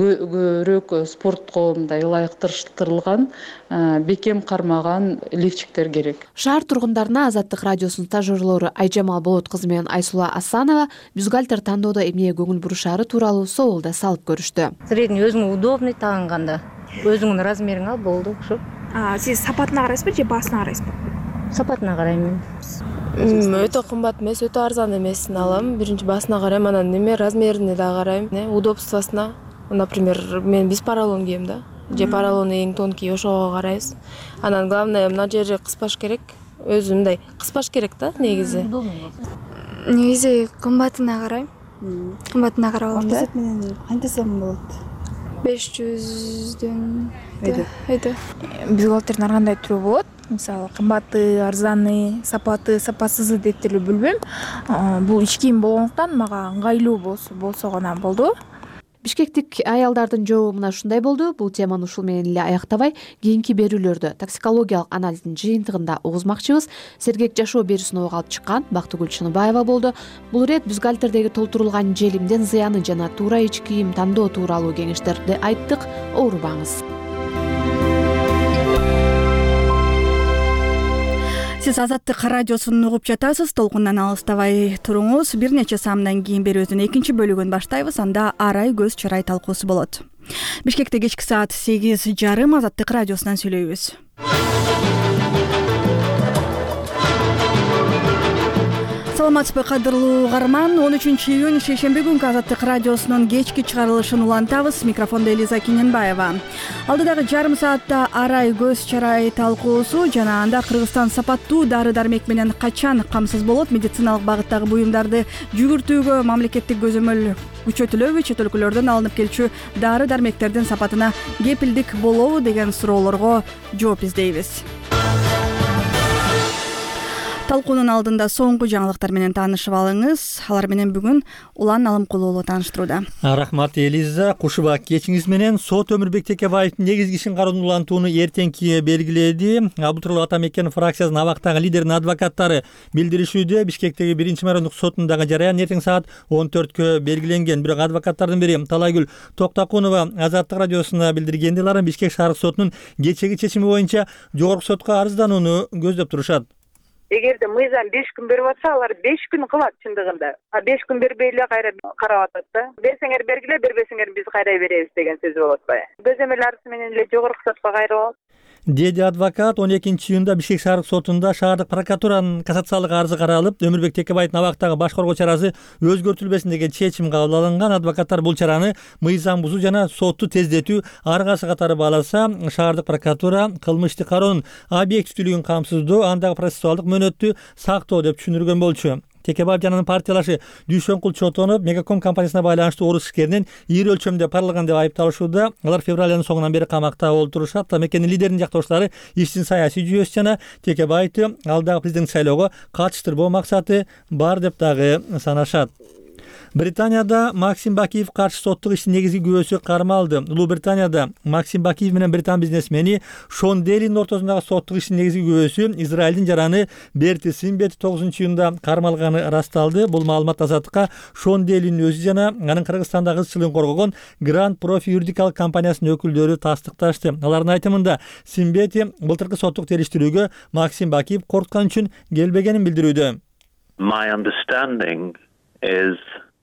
спортко мындай ылайыкташтырылган, бекем кармаган лифчиктер керек. Шаар тургундарына Азаттык радиосунун стажерлору Айжамал Болот кызы менен Айсула Асанова бюстгальтер тандоодо эмнеге көңүл бурушаары тууралуу соол да салып көрүштү. Средний өзүңө удобный тагынганда, өзүңдүн размериң ал болду, ушу. Сиз сапатына карайсызбы же баасына карайсызбы? Сапатына карайм мен. Өтө кымбат эмес, өтө арзан эмесин алам. Биринчи басына карайм, анан неме размерине да карайм, удобствосуна. Например, мен биз поролон кийем да. Же поролону эң тонкий ошого карайбыз. Анан главное мына жери кыспаш керек. Өзү мындай кыспаш керек да негизи. Негизи кымбатына карайм. Кымбатына карап алам да. Ортосот менен канчасын болот? 500дөн. Өйдө. Бюстгальтердин ар кандай түрү болот. Мисалы кымбаты, арзаны, сапасызы деп деле билбейм. Бул ич кийим болгондуктан мага ыңгайлуу болсо гана болду. Бишкектик аялдардын жообу мына ушундай болду. Бул теманы ушул менен эле аяктабай, кийинки берүүлөрдө токсикологиялык анализдин жыйынтыгында угузмакчыбыз. Сергек жашоо берүүсүн ого алып чыккан Бактыгүл Чыныбаева болду. Бул ирет бюстгальтердеги толтурулган желимдин зыяны жана туура ич кийим тандоо тууралуу кеңештерди айттык. Оорубаңыз. Сиз Азаттык радиосун угуп жатасыз. Толкундан алыстабай туруңуз. Бир нече саамдан кийин берүүбүздүн экинчи бөлүгүн баштайбыз. Анда арай көз чырай талкуусу болот. Бишкекте кечки саат 8:30 Азаттык радиосунан сүйлөйбүз. Саламатсызбы кадырлуу угарман, 13-июнь шейшемби күнкү Азаттык радиосунун кечки чыгарылышын улантабыз. Микрофондо Элиза Киненбаева. Алдыдагы жарым саатта арай көз чырай талкуусу жана анда Кыргызстан сапаттуу дары-дармек менен качан камсыз болот, медициналык багыттагы буюмдарды жүгүртүүгө мамлекеттик көзөмөл күчөтүлөбү, чет өлкөлөрдөн алынып келчү дары-дармектердин сапатына кепилдик болобу деген суроолорго жооп издейбиз. Талкуунун алдында соңку жаңылыктар менен таанышып алыңыз. Алар менен бүгүн Улан Алымкулуу тааныштырууда. Рахмат Элиза. Кушуба кечиңиз менен сот Өмүрбек Текебаевдин негизги ишин кароонун улантууну эртеңки белгиледи. Бул тууралуу Ата Мекен фракциясынын абактагы лидеринин адвокаттары билдиришүүдө. Бишкектеги 1-майлык сотундагы жараян эртең саат 14кө белгиленген. Бирок адвокаттардын бири Талайгүл Токтакунова Азаттык радиосуна билдиргендей, алар Бишкек шаардык сотунун кечеги чечими боюнча жогорку сотко арызданууну көздөп турушат. Эгерде мыйзам 5 күн берип атса, алар 5 күн кылат чындыгында. 5 күн бербей эле кайра карап атат да. Берсеңер бергиле, бербесеңер биз кайра беребиз деген сөз болот атпайбы? Көзөмөл арызы менен эле жогорку сотко кайрылат. Деди адвокат 12-июнда Бишкек шаардык сотунда шаардык прокуратуранын кассациялык арызы каралып, Өмүрбек Текебаевдин абактагы баш коргоо чарасы өзгөртүлбесин деген чечим кабыл алынган. Адвокаттар бул чараны мыйзам бузуу жана сотту тездетүү аргасы катары бааласа, шаардык прокуратура кылмыштык кароонун объективдүүлүгүн камсыздоо, андагы процессуалдык мөөнөттү сактоо деп түшүндүргөн болчу. Текебаев жанынын партиялашы Дүйшөнкул Чотонов Мегаком компаниясына байланыштуу орус ишкеринин ири өлчөмдө парылаган деп айыпталышууда. Алар февраль айынын соңунан бери камакта олтурушат. Ата Мекенин лидеринин жактоочулары иштин саясий жүйөсү жана Текебаевди алдагы президенттик шайлоого катыштырбоо максаты бар деп дагы санашат. Британияда Максим Бакиев каршы соттук иштин негизги күбөсү кармалды. Улуу Британияда Максим Бакиев менен британ бизнесмени Шон Делинин ортосундагы соттук иштин негизги күбөсү Израилдин жараны Берти Симбет 9-июнда кармалганы ырасталды. Бул маалымат Азаттыкка Шон Делинин өзү жана анын Кыргызстандагы ызчылыгын коргогон Grand Profi юридикалык компаниясынын өкүлдөрү тастыкташты. Алардын айтымында Симбети былтыркы соттук териштирүүгө Максим Бакиев коркуткан үчүн келбегенин билдирүүдө. My understanding is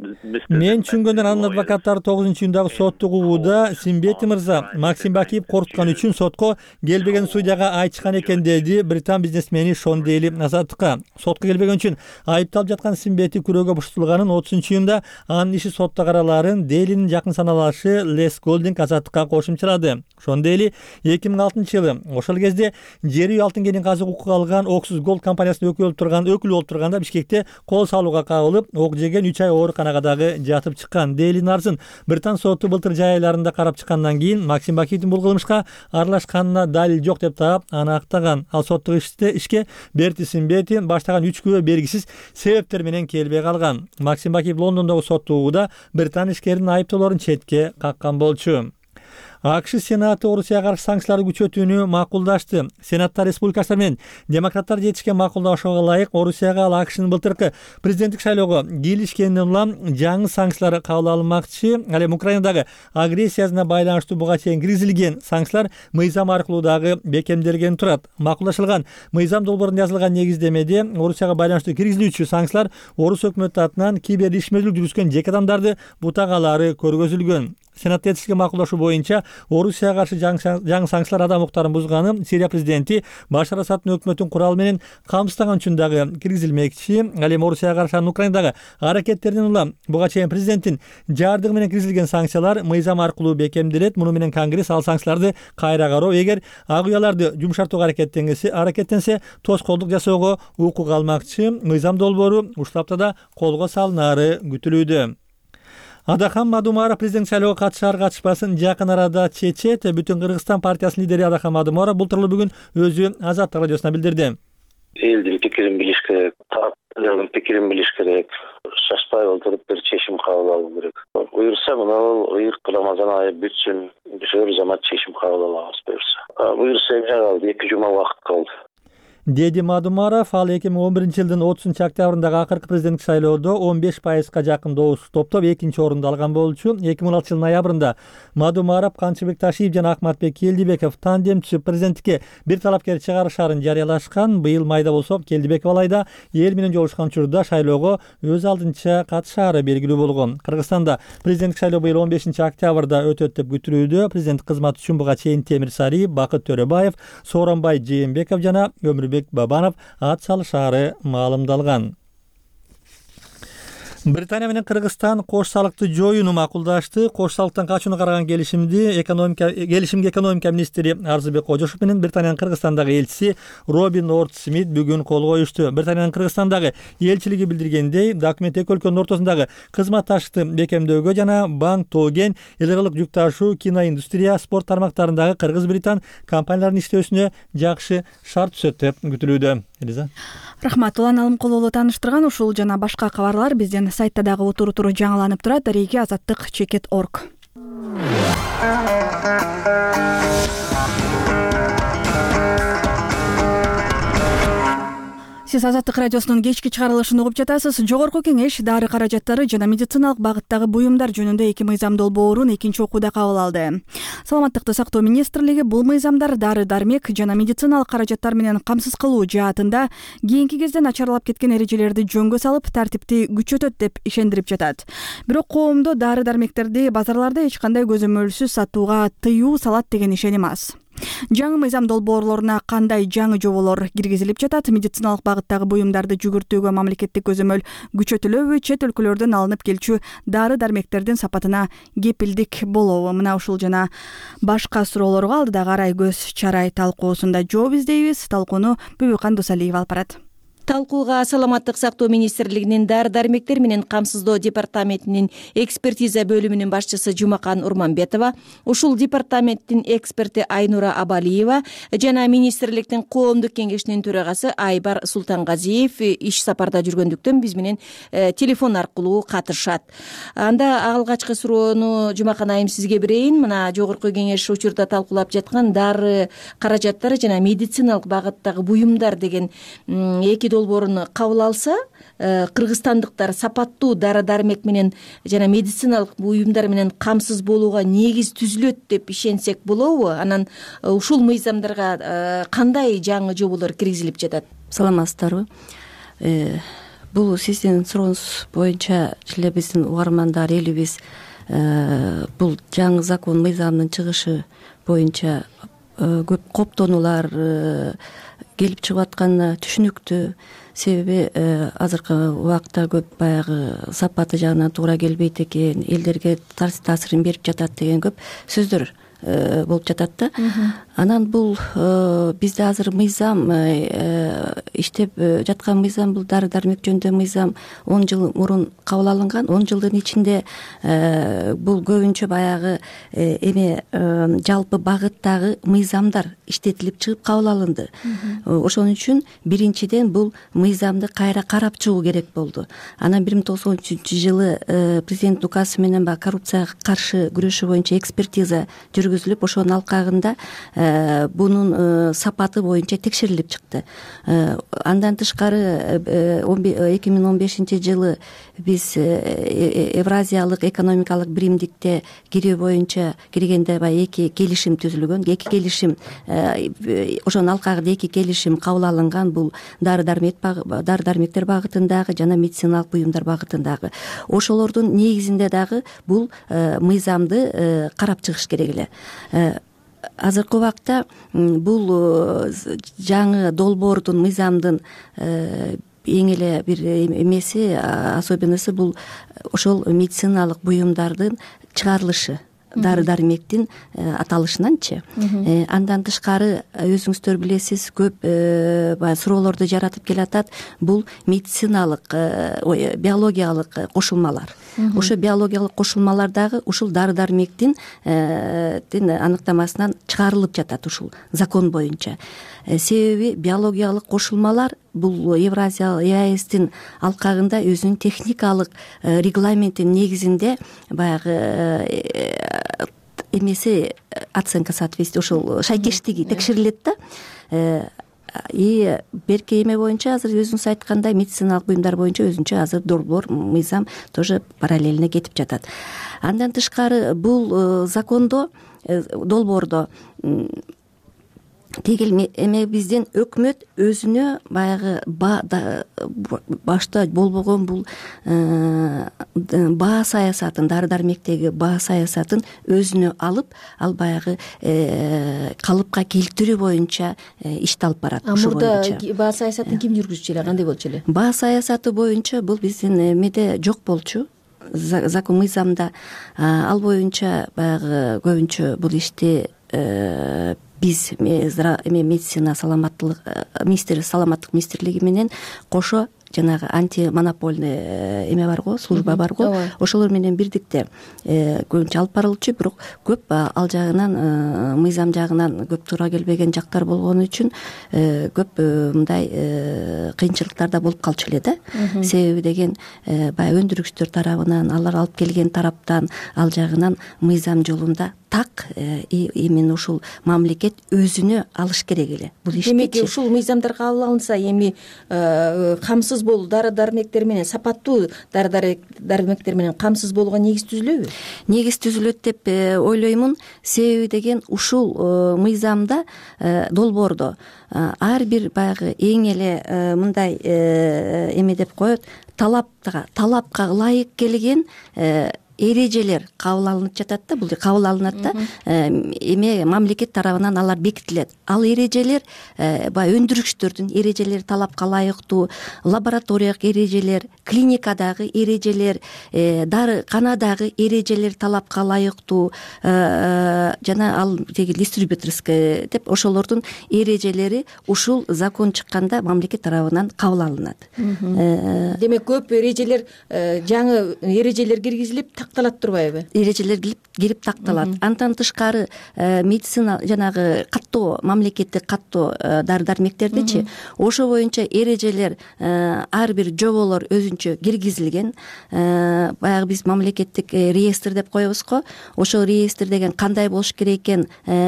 Мен түшүнгөндөн анын адвокаттары 9-июндагы соттук угууда Симбети мырза Максим Бакиев коркуткан үчүн сотко келбеген судьяга айтышкан экен, деди британ бизнесмени Шон Дейли Азаттыкка. Сотко келбеген үчүн айыпталып жаткан Симбети күрөөгө бошотулганын 30-июнда анын иши сотто каралаарын Дейлинин жакын саналашы Лес Голдинг Азаттыкка кошумчалады. Шон Дейли 2006-жылы ошол кезде жер үй алтын кенин казуу укугу алган Оксус Голд компаниясынын өкүлү болуп турганда Бишкекте кол салууга кабылып, ок жеген 3 ай ооруканага дагы жатып чыккан. Дейлинин арызын британ соту былтыр жай айларында карап чыккандан кийин Максим Бакиевдин бул кылмышка аралашканына далил жок деп таап аны актаган. Ал соттук ишке Берти Симбети баштаган 3 күбө белгисиз себептер менен келбей калган. Максим Бакиев Лондондогу соттугуда британ ишкеринин айыптоолорун четке каккан болчу. АКШ Сенаты Орусияга каршы санкцияларды күчөтүүнү макулдашты. Сенатта республикачылар менен демократтар жетишкен макулдашууга ылайык Орусияга ал АКШнын былтыркы президенттик шайлоого кийлишкенине улам жаңы санкциялар кабыл алынмакчы. Ал эми Украинадагы агрессиясына байланыштуу буга чейин киргизилген санкциялар мыйзам аркылуу дагы бекемделген турат. Макулдашылган мыйзам долбоорунда жазылган негиздемеде Орусияга байланыштуу киргизилүүчү санкциялар Орус өкмөтү атынан кибер иш-мүлк жүргүзгөн жеке адамдарды бутагалары көргөзүлгөн. Сенатта этишке макулдашуу боюнча Орусияга каршы жаңы санкциялар адам укуктарын бузганы Сирия президенти Башар Асаддын өкмөтүн курал менен камсыздаган үчүн дагы киргизилмекчи. Ал эми Орусияга каршы Украинадагы аракеттерден улам буга чейин президенттин жардыгы менен киргизилген санкциялар мыйзам аркылуу бекемделет. Муну менен Конгресс ал санкцияларды кайра кароо, эгер ак уяларды жумшартууга аракеттенсе тоскоолдук жасоого укук алмакчы. Мыйзам долбоору ушул аптада колго салынары күтүлүүдө. Адахан Мадумаров президент шайлоого катышар катышпасын жакын арада чечет. Бүтүн Кыргызстан партиясынын лидери Адахан Мадумаров бул тууралуу бүгүн өзү Азаттык радиосуна билдирди. Элдин пикирин билиш керек, тараптардын пикирин билиш керек. Шашпай олтуруп бир чечим кабыл алуу керек. Буюрса мына ыйык Рамазан айы бүтсүн, ошол замат чечим кабыл алабыз буюрса. Буюрса эми калды, 2 жума убакыт калды. Деди Мадумаров ал 2011-жылдын 30-октябрындагы акыркы президенттик шайлоодо 15%га жакын добуш топтоп экинчи орунду алган болчу. 2016 жылдын ноябрында Мадумаров, Канчыбек Ташиев жана Акматбек Келдибеков тандем түзүп президенттикке бир талапкер чыгарышарын жарыялашкан. Быйыл майда болсо Келдибеков алайда эл менен жолугушкан учурда шайлоого өз алдынча катышаары белгилүү болгон. Кыргызстанда президенттик шайлоо быйыл 15-октябрда өтөт деп күтүлүүдө. Президент кызматы үчүн буга чейин Темир Сариев, Бакыт Төрөбаев, Сооронбай Жээнбеков жана Өмүрбек Бабанов ат салышаары маалымдалган. Британия менен Кыргызстан кош салыкты жоюуну макулдашты. Кош салыктан качууну караган келишимге экономика министри Арзыбек Кожошов менен Британиянын Кыргызстандагы элчиси Робин Орд Смит бүгүн кол коюшту. Британиянын Кыргызстандагы элчилиги билдиргендей, документ эки өлкөнүн ортосундагы кызматташтыкты бекемдөөгө жана банк, тоген, эл аралык жүк ташуу, киноиндустрия, спорт тармактарындагы кыргыз-британ компанияларынын иштөөсүнө жакшы шарт түзөт деп күтүлүүдө. Элиза. Рахмат. Улан Алымкулуулу тааныштырган ушул жана башка кабарлар биздин сайтта дагы утуру жаңыланып турат. Дареги Азаттык _org. Сиз Азаттык радиосунун кечки чыгарылышын угуп жатасыз. Жогорку кеңеш дары каражаттары жана медициналык багыттагы буюмдар жөнүндө эки мыйзам долбоорун экинчи окууда кабыл алды. Саламаттыкты сактоо министрлиги бул мыйзамдар дары-дармек жана медициналык каражаттар менен камсыз кылуу жаатында кийинки кезде начарлап кеткен эрежелерди жөнгө салып, тартипти күчөтөт деп ишендирип жатат. Бирок коомдо дары-дармектерди базарларда эч кандай көзөмөлсүз сатууга тыюу салат деген ишеним аз. Жаңы мыйзам долбоорлоруна кандай жаңы жоболор киргизилип жатат? Медициналык багыттагы буюмдарды жүгүртүүгө мамлекеттик көзөмөл күчөтүлөбү? Чет өлкөлөрдөн алынып келчү дары-дармектердин сапатына кепилдик болобу? Мына ушул жана башка суроолорго алдыдагы арай көз чарай талкуусунда жооп издейбиз. Талкууну Бүбүкан Досалиев алып барат. Талкууга Саламаттык сактоо министрлигинин дары-дармектер менен камсыздоо департаментинин экспертиза бөлүмүнүн башчысы Жумакан Урманбетова, ушул департаменттин эксперти Айнура Абалиева жана министрликтин коомдук кеңешинин төрагасы Айбар Султангазиев иш сапарда жүргөндүктөн биз менен телефон аркылуу катышат. Анда алгачкы суроону Жумакан айым сизге берейин. Мына жогорку кеңеш учурда талкуулап жаткан дары каражаттары жана медициналык багыттагы буюмдар деген эки долбооруну кабыл алса, кыргызстандыктар сапаттуу дары-дармек менен жана медициналык буюмдар менен камсыз болууга негиз түзүлөт деп ишенсек болобу? Анан ушул мыйзамдарга кандай жаңы жоболор киргизилип жатат? Саламатсыздарбы? Бул сиздин сурооңуз боюнча эле биздин угармандар элибиз бул жаңы закон мыйзамдын чыгышы боюнча көп коптонуулар келип чыгып атканы түшүнүктүү. Себеби азыркы убакта көп баягы сапаты жагынан туура келбейт экен, элдерге таасирин берип жатат деген көп сөздөр болуп жатат да. Анан бул бизде азыр мыйзам иштеп жаткан мыйзам, бул дары-дармек жөнүндө мыйзам 10 жыл мурун кабыл алынган. 10 жылдын ичинде бул көбүнчө баягы эме жалпы багыттагы мыйзамдар иштетилип чыгып кабыл алынды. Ошон үчүн биринчиден бул мыйзамды кайра карап чыгуу керек болду. Анан 1993-жылы президент указы менен коррупцияга каршы күрөшүү боюнча экспертиза жүргүзүлүп, ошонун алкагында бунун сапаты боюнча текшерилип чыкты. Андан тышкары 2015 биз Евразиялык экономикалык биримдикте кирүү боюнча киргенде эки келишим түзүлгөн. Эки келишим ошонун алкагында эки келишим кабыл алынган. Бул дары дармектер багытындагы жана медициналык буюмдар багытындагы. Ошолордун негизинде дагы бул мыйзамды карап чыгыш керек эле. Азыркы убакта бул жаңы долбоордун мыйзамдын эң эле бир эмеси, особенности бул ошол медициналык буюмдардын чыгарылышы, дары дармектин аталышынанчы. Андан тышкары өзүңүздөр билесиз, көп суроолорду жаратып келатат бул медициналык, биологиялык кошулмалар. Ошо биологиялык кошулмалар дагы ушул дары дармектин аныктамасынан чыгарылып жатат ушул закон боюнча. Себеби биологиялык кошулмалар бул ЕАЭСтин алкагында өзүнүн техникалык регламентинин негизинде баягы эмеси оценка соответствия, ошол шайкештиги текшерилет да. И берки эме боюнча азыр өзүңүз айткандай медициналык буюмдар боюнча өзүнчө азыр долбоор, мыйзам тоже параллельно кетип жатат. Андан тышкары бул закондо, долбоордо тигил эме биздин өкмөт өзүнө баягы башта болбогон бул баа саясатын, дары дармектеги баа саясатын өзүнө алып, ал баягы калыпка келтирүү боюнча ишти алып барат. Мурда баа саясатын ким жүргүзчү эле, кандай болчу эле? Баа саясаты боюнча бул биздин эмеде жок болчу. Закон, мыйзамда ал боюнча баягы көбүнчө бул ишти биз медицина саламаттык министрлиги менен кошо жанагы антимонопольный эме бар го, служба бар го, ошолор менен бирдикте көбүнчө алып барылчу. Бирок көп ал жагынан, мыйзам жагынан көп туура келбеген жактар болгон үчүн көп мындай кыйынчылыктар да болуп калчу эле да. Себеби деген баягы өндүргүчтөр тарабынан, алар алып келген тараптан, ал жагынан мыйзам жолунда так именно ушул мамлекет өзүнө алыш керек эле бул ишти. Демек ушул мыйзамдар кабыл алынса, эми камсыз болуу, дары дармектер менен, сапаттуу дары дармектер менен камсыз болууга негиз түзүлөбү? Негиз түзүлөт деп ойлоймун. Себеби деген ушул мыйзамда, долбоордо ар бир баягы эң эле мындай эме деп коет, талапка ылайык келген эрежелер кабыл алынып жатат да, бул кабыл алынат да, эме мамлекет тарабынан алар бекитилет. Ал эрежелер баягы өндүргүчтөрдүн эрежелери талапка ылайыктуу, лабораториялык эрежелер, клиникадагы эрежелер, дарыканадагы эрежелер талапка ылайыктуу, жана ал деги дистрибьюторский деп ошолордун эрежелери ушул закон чыкканда мамлекет тарабынан кабыл алынат. Демек көп эрежелер, жаңы эрежелер киргизилип такталат турбайбы? Эрежелер кирип такталат. Андан тышкары медицина жанагы каттоо, мамлекеттик каттоо дары дармектердичи, ошо боюнча эрежелер ар бир жоболор өзүнчө киргизилген. Баягы биз мамлекеттик реестр деп коебуз го. Ошол реестр деген кандай болуш керек экен,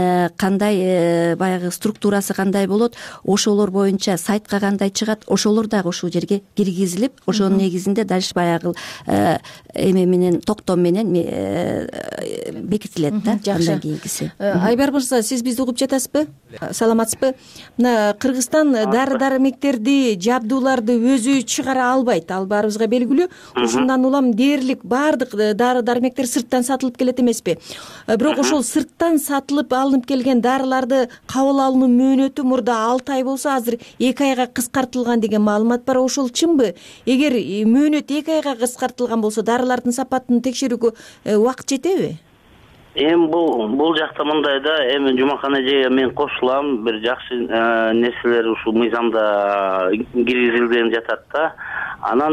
кандай баягы структурасы кандай болот, ошолор боюнча сайтка кандай чыгат, ошолор дагы ушул жерге киргизилип, ошонун негизинде дальше баягы эме менен, токтом менен бекитилет да. Андан кийинкиси. Айбар мырза, сиз бизди угуп жатасызбы? Саламатсызбы? Мына Кыргызстан дары дармектерди, жабдууларды өзү чыгара албайт. Ал баарыбызга белгилүү. Ушундан улам дээрлик баардык дары дармектер сырттан сатылып келет эмеспи? Бирок ошол сырттан сатылып алынып келген дарыларды кабыл алуу мөөнөтү мурда 6 ай болсо, азыр 2 айга кыскартылган деген маалымат бар. Ошол чынбы? Эгер мөөнөт 2 айга кыскартылган болсо, дарылардын сапатын текшерүүгө убакыт жетеби? Эми бул жакта мындай да, эми Жумакан эжеге мен кошулам, бир жакшы нерселер ушул мыйзамда киргизилген жатат да. Анан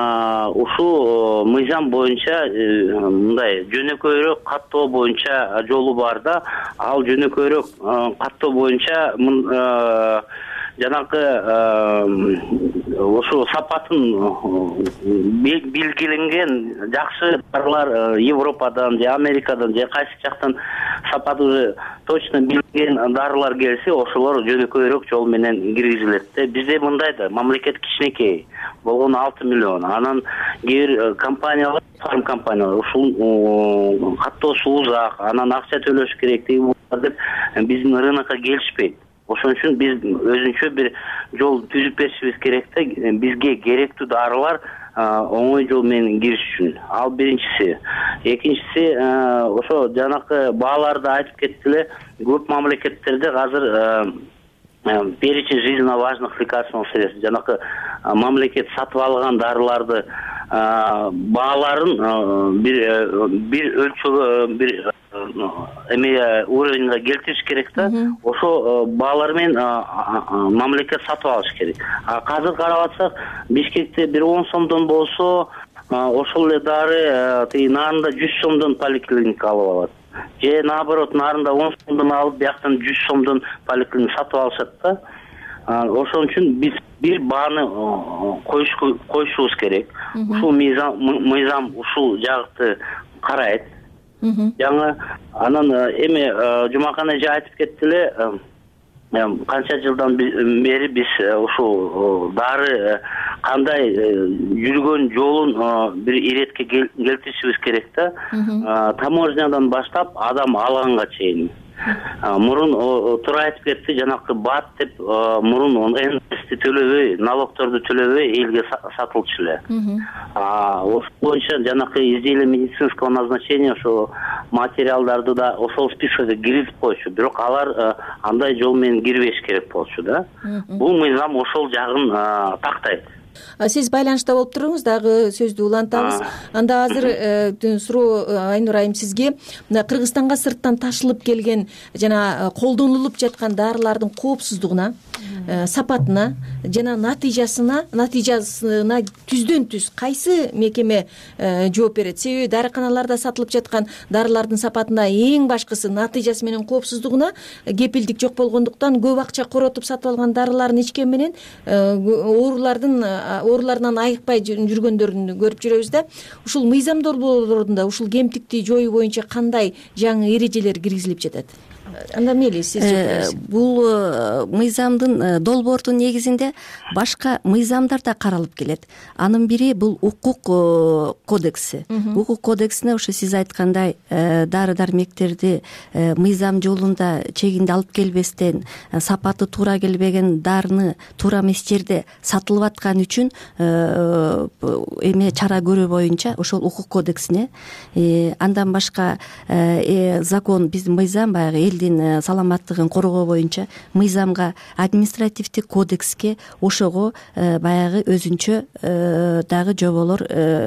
ушул мыйзам боюнча мындай жөнөкөйрөөк каттоо боюнча жолу бар да. Ал жөнөкөйрөөк каттоо боюнча жанагы ошо сапатын белгиленген жакшы дарылар Европадан же Америкадан же кайсы жактан сапаты уже точно билген дарылар келсе ошолор жөнөкөйрөөк жол менен киргизилет да. Бизде мындай да, мамлекет кичинекей болгону 6 миллион. Анан кээ бир компаниялар, фарм компаниялар ушул каттоосу узак, анан акча төлөш керек деп биздин рынокко келишпейт. Ошон үчүн биз өзүнчө бир жол түзүп беришибиз керек да, бизге керектүү дарылар оңой жол менен кириш үчүн. Ал биринчиси. Экинчиси, ошо жанакы бааларды айтып кетти эле, көп мамлекеттерде азыр перечень жизненно важных лекарственных средств, жанакы мамлекет сатып алган дарыларды бааларын бир өлчөгө, бир уровеньге келтириш керек да. Ошо баалар менен мамлекет сатып алыш керек. Азыр карап атсак, Бишкекте бир 10 сомдон болсо, ошол эле дары нарында 100 сомдон поликлиника алып алат. Же наоборот, нарында 10 сомдон алып, бияктан 100 сомдон поликлиника сатып алышат да. Ошон үчүн биз бир бааны коюшубуз керек. Ушул мыйзам ушул жакты карайт. Жаңы анан эми Жумакан эже айтып кетти эле, канча жылдан бери биз ушул дары кандай жүргөн жолун бир иретке келтиришибиз керек да. Таможнядан баштап адам алганга чейин. Мурун туура айтып кетти, жанакы бат деп мурун НДСти төлөбөй, налогторду төлөбөй элге сатылчу эле. Ошол боюнча жанакы изделие медицинского назначения ошо материалдарды да ошол спискке киргизип койчу. Бирок алар андай жол менен кирбеш керек болчу да. Бул мыйзам ошол жагын тактайт. Сиз байланышта болуп туруңуз, дагы сөздү улантабыз. Анда азыр суроо Айнур айым сизге, Кыргызстанга сырттан ташылып келген жана колдонулуп жаткан дарылардын коопсуздугуна, сапатына жана натыйжасына түздөн түз кайсы мекеме жооп берет? Себеби дарыканаларда сатылып жаткан дарылардын сапатына эң башкысы натыйжасы менен коопсуздугуна кепилдик жок болгондуктан көп акча коротуп сатып алган дарыларын ичкен менен ооруларынан айыкпай жүргөндөрүн көрүп жүрөбүз да. Ушул мыйзам долбоорлорунда ушул кемтикти жоюу боюнча кандай жаңы эрежелер киргизилип жатат? Анда мели сиз бул мыйзамдын долбоордун негизинде башка мыйзамдар да каралып келет. Анын бири бул укук кодекси. Укук кодексине ошо сиз айткандай дары дармектерди мыйзам жолунда чегинде алып келбестен, сапаты туура келбеген дарыны туура эмес жерде сатылып аткан үчүн эме чара көрүү боюнча ошол укук кодексине, андан башка закон, биздин мыйзам баягы элдин саламаттыгын коргоо боюнча мыйзамга, административдик кодекске, ошого баягы өзүнчө дагы жоболор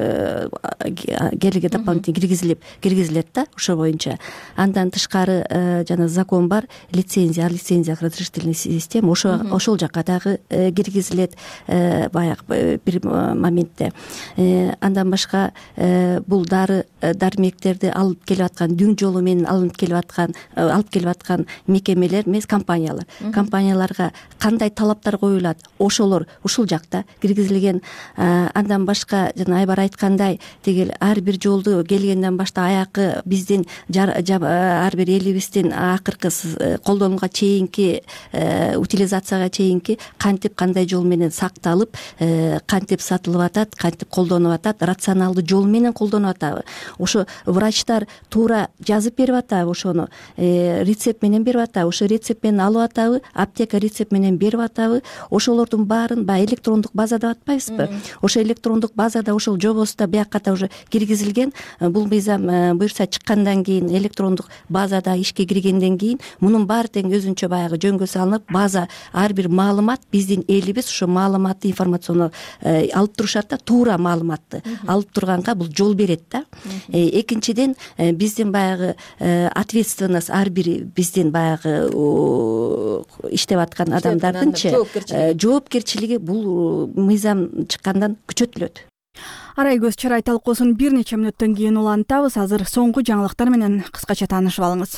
келиге дополнительно киргизилет да ошо боюнча. Андан тышкары жана закон бар, лицензия, разрешительный система, ошол жакка дагы киргизилет баягы бир моментте. Андан башка бул дары дармектерди алып келип аткан, дүң жолу менен алып келип аткан мекемелер эмес, компанияларга кандай талаптар коюлат, ошолор ушул жакта киргизилген. Андан башка жана Айбар айткандай, тигил ар бир жолду келгенден баштап аякы биздин ар бир элибиздин акыркы колдонууга чейинки, утилизацияга чейинки кантип кандай жол менен сакталып, кантип сатылып атат, кантип колдонуп атат, рационалдуу жол менен колдонуп атабы. Ошо врачтар туура жазып берип атабы, ошону рецепт менен берип атабы, ошо рецепт менен алып атабы, аптека рецепт менен берип атабы, ошолордун баарын баягы электрондук база деп атпайбызбы? Ошо электрондук базада ошол жобосу да биякка да уже киргизилген. Бул мыйзам буюрса чыккандан кийин, электрондук базада ишке киргенден кийин мунун баары тең өзүнчө баягы жөнгө салынып, база ар бир маалымат биздин элибиз ошо маалыматты, информационну алып турушат да, туура маалыматты алып турганга бул жол берет да. Экинчиден биздин баягы ответственность, ар бир биздин баягы иштеп аткан адамдардынчы жоопкерчилиги бул мыйзам чыккандан күчөтүлөт. Арай көз чырай талкуусун бир нече мүнөттөн кийин улантабыз. Азыр соңку жаңылыктар менен кыскача таанышып алыңыз.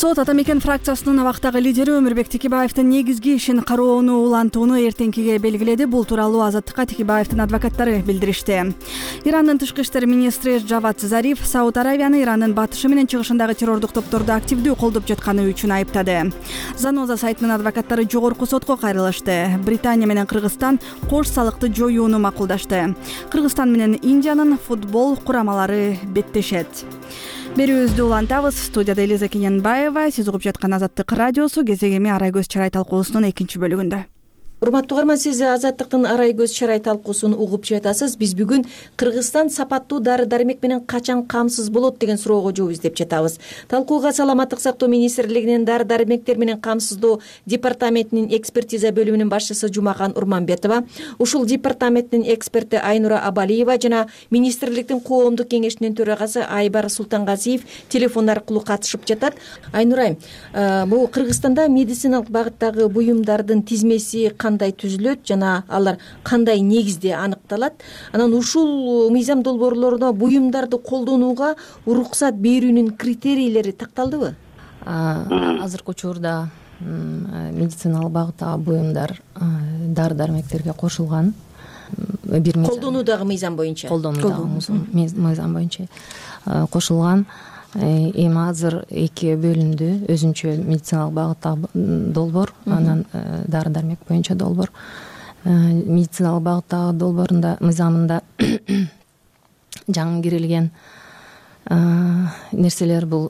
сот ата мекен фракциясынын абактагы лидери Өмүрбек Текебаевдин негизги ишин кароону улантууну эртеңкиге белгиледи. Бул тууралуу Азаттыкка Текебаевдин адвокаттары билдиришти. Ирандын тышкы иштер министри Жавад Зариф Сауд Аравияны Ирандын батышы менен чыгышындагы террордук топторду активдүү колдоп жатканы үчүн айыптады. Заноза сайтынын адвокаттары жогорку сотко кайрылышты. Британия менен Кыргызстан кош салыкты жоюуну макулдашты. Кыргызстан менен Индиянын футбол курамалары беттешет. Берүүбүздү улантабыз. Студияда Элиза Кененбаева. Сиз угуп жаткан Азаттык радиосу кезек эми Арай көз чарай талкуусунун экинчи бөлүгүндө. Урматтуу угарман, сиз Азаттыктын Арай көз чарай талкуусун угуп жатасыз. Биз бүгүн Кыргызстан сапаттуу дары-дармек менен качан камсыз болот деген суроого жооп издеп жатабыз. Талкууга Саламаттык сактоо министрлигинин дары-дармектер менен камсыздоо департаментинин экспертиза бөлүмүнүн башчысы Жумакан Урманбетова, ушул департаменттин эксперти Айнура Абалиева жана министрликтин коомдук кеңешинин төрагасы Айбар Султангазиев телефон аркылуу катышып жатат. Айнура, бул Кыргызстанда медициналык багыттагы буюмдардын тизмеси кандай түзүлөт жана алар кандай негизде аныкталат? Анан ушул мыйзам долбоорлоруна буюмдарды колдонууга уруксат берүүнүн критерийлери такталдыбы? Азыркы учурда медициналык багыттагы буюмдар дары-дармектерге кошулган. Колдонуудагы мыйзам боюнча. Мыйзам боюнча кошулган. Эми азыр эки бөлүндү. Өзүнчө медициналык багыттагы долбоор, анан дары-дармек боюнча долбоор. Медициналык багыттагы долбоорунда мыйзамында жаңы кирилген нерселер бул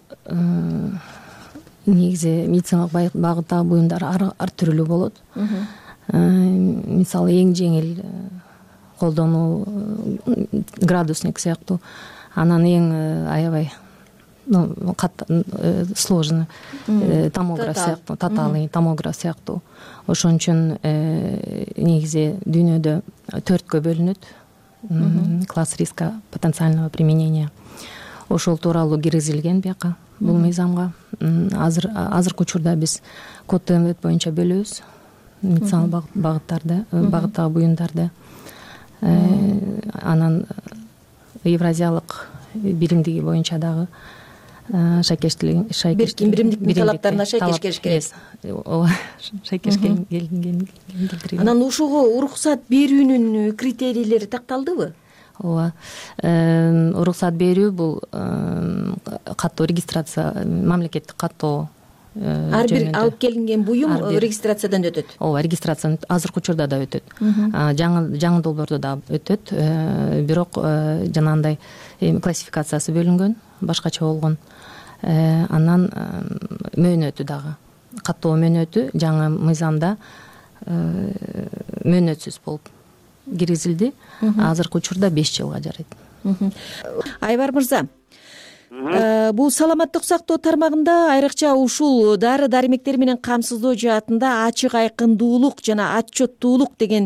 негизи медициналык багыттагы буюмдар ар түрлүү болот. Мисалы эң жеңил колдонуу градусник сыяктуу, анан эң аябай сложный томограф сыяктуу, татаалый томограф сыяктуу. Ошон үчүн негизи дүйнөдө 4кө бөлүнөт. Класс риска потенциального применения. Ошол тууралуу киргизилген бияка бул мыйзамга. Азыркы учурда биз код ТМВ боюнча бөлөбүз медициналык багыттарды, багыттагы буюмдарды. Анан Евразиялык биримдиги боюнча дагы биримдиктин талаптарына шайкеш келиш керек. Шайкеш келген. Анан ушуга уруксат берүүнүн критерийлери такталдыбы? Ооба. Уруксат берүү бул каттоо регистрация, мамлекеттик каттоо. Ар бир алып келинген буюм регистрациядан өтөт. Ооба, регистрациядан азыркы учурда да өтөт. Жаңы долбоордо да өтөт. Бирок жанагындай классификациясы бөлүнгөн, башкача болгон. Анан мөөнөтү дагы, каттоо мөөнөтү жаңы мыйзамда мөөнөтсүз болуп киргизилди. Азыркы учурда 5 жылга жарайт. Айбар мырза, бул саламаттык сактоо тармагында айрыкча ушул дары-дармектер менен камсыздоо жаатында ачык айкындуулук жана отчеттуулук деген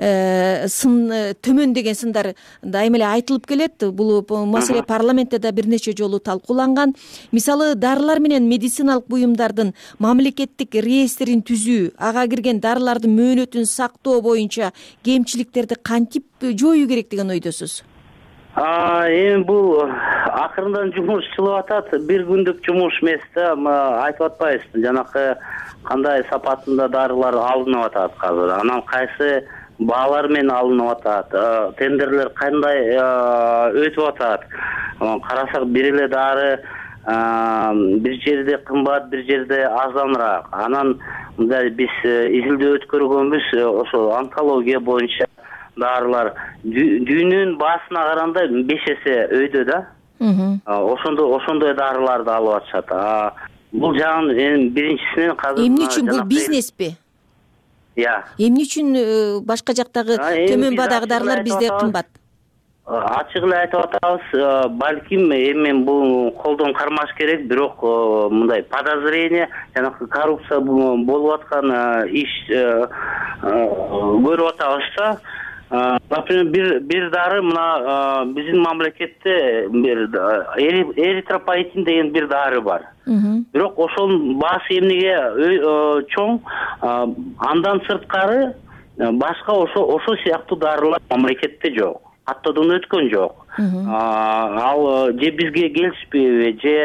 төмөн деген сындар дайыма эле айтылып келет. Бул маселе парламентте да бир нече жолу талкууланган. Мисалы, дарылар менен медициналык буюмдардын мамлекеттик реестрин түзүү, ага кирген дарылардын мөөнөтүн сактоо боюнча кемчиликтерди кантип жоюу керек деген ойдосуз? Эми бул акырындан жумуш чыгып атат. Бир күндүк жумуш эмес да, айтып атпайбыз. Жанакы кандай сапатында дарылар алынып атат азыр. Анан кайсы баалар менен алынып атат, тендерлер кандай өтүп атат. Карасак бир эле дары бир жерде кымбат, бир жерде арзаныраак. Анан мындай биз изилдөө өткөргөнбүз, ошо онкология боюнча дарылар дүйнөнүн баасына караганда 5 эсе өйдө да. Ошондой дарыларды алып атышат. Бул жагын эми биринчисинен казыр эмне үчүн бул бизнеспи? Эмне үчүн башка жактагы төмөн баадагы дарылар бизде кымбат? Ачык эле айтып атабыз, балким эми бул колдон кармаш керек, бирок мындай подозрение, жанакы коррупция болуп аткан иш көрүп атабыз да. Например, бир дары мына биздин мамлекетте бир эритропоетин деген бир дары бар. Бирок ошонун баасы эмнеге чоң, андан сырткары башка ошо сыяктуу дарылар мамлекетте жок. Каттоодон өткөн жок. Ал же бизге келишпейби, же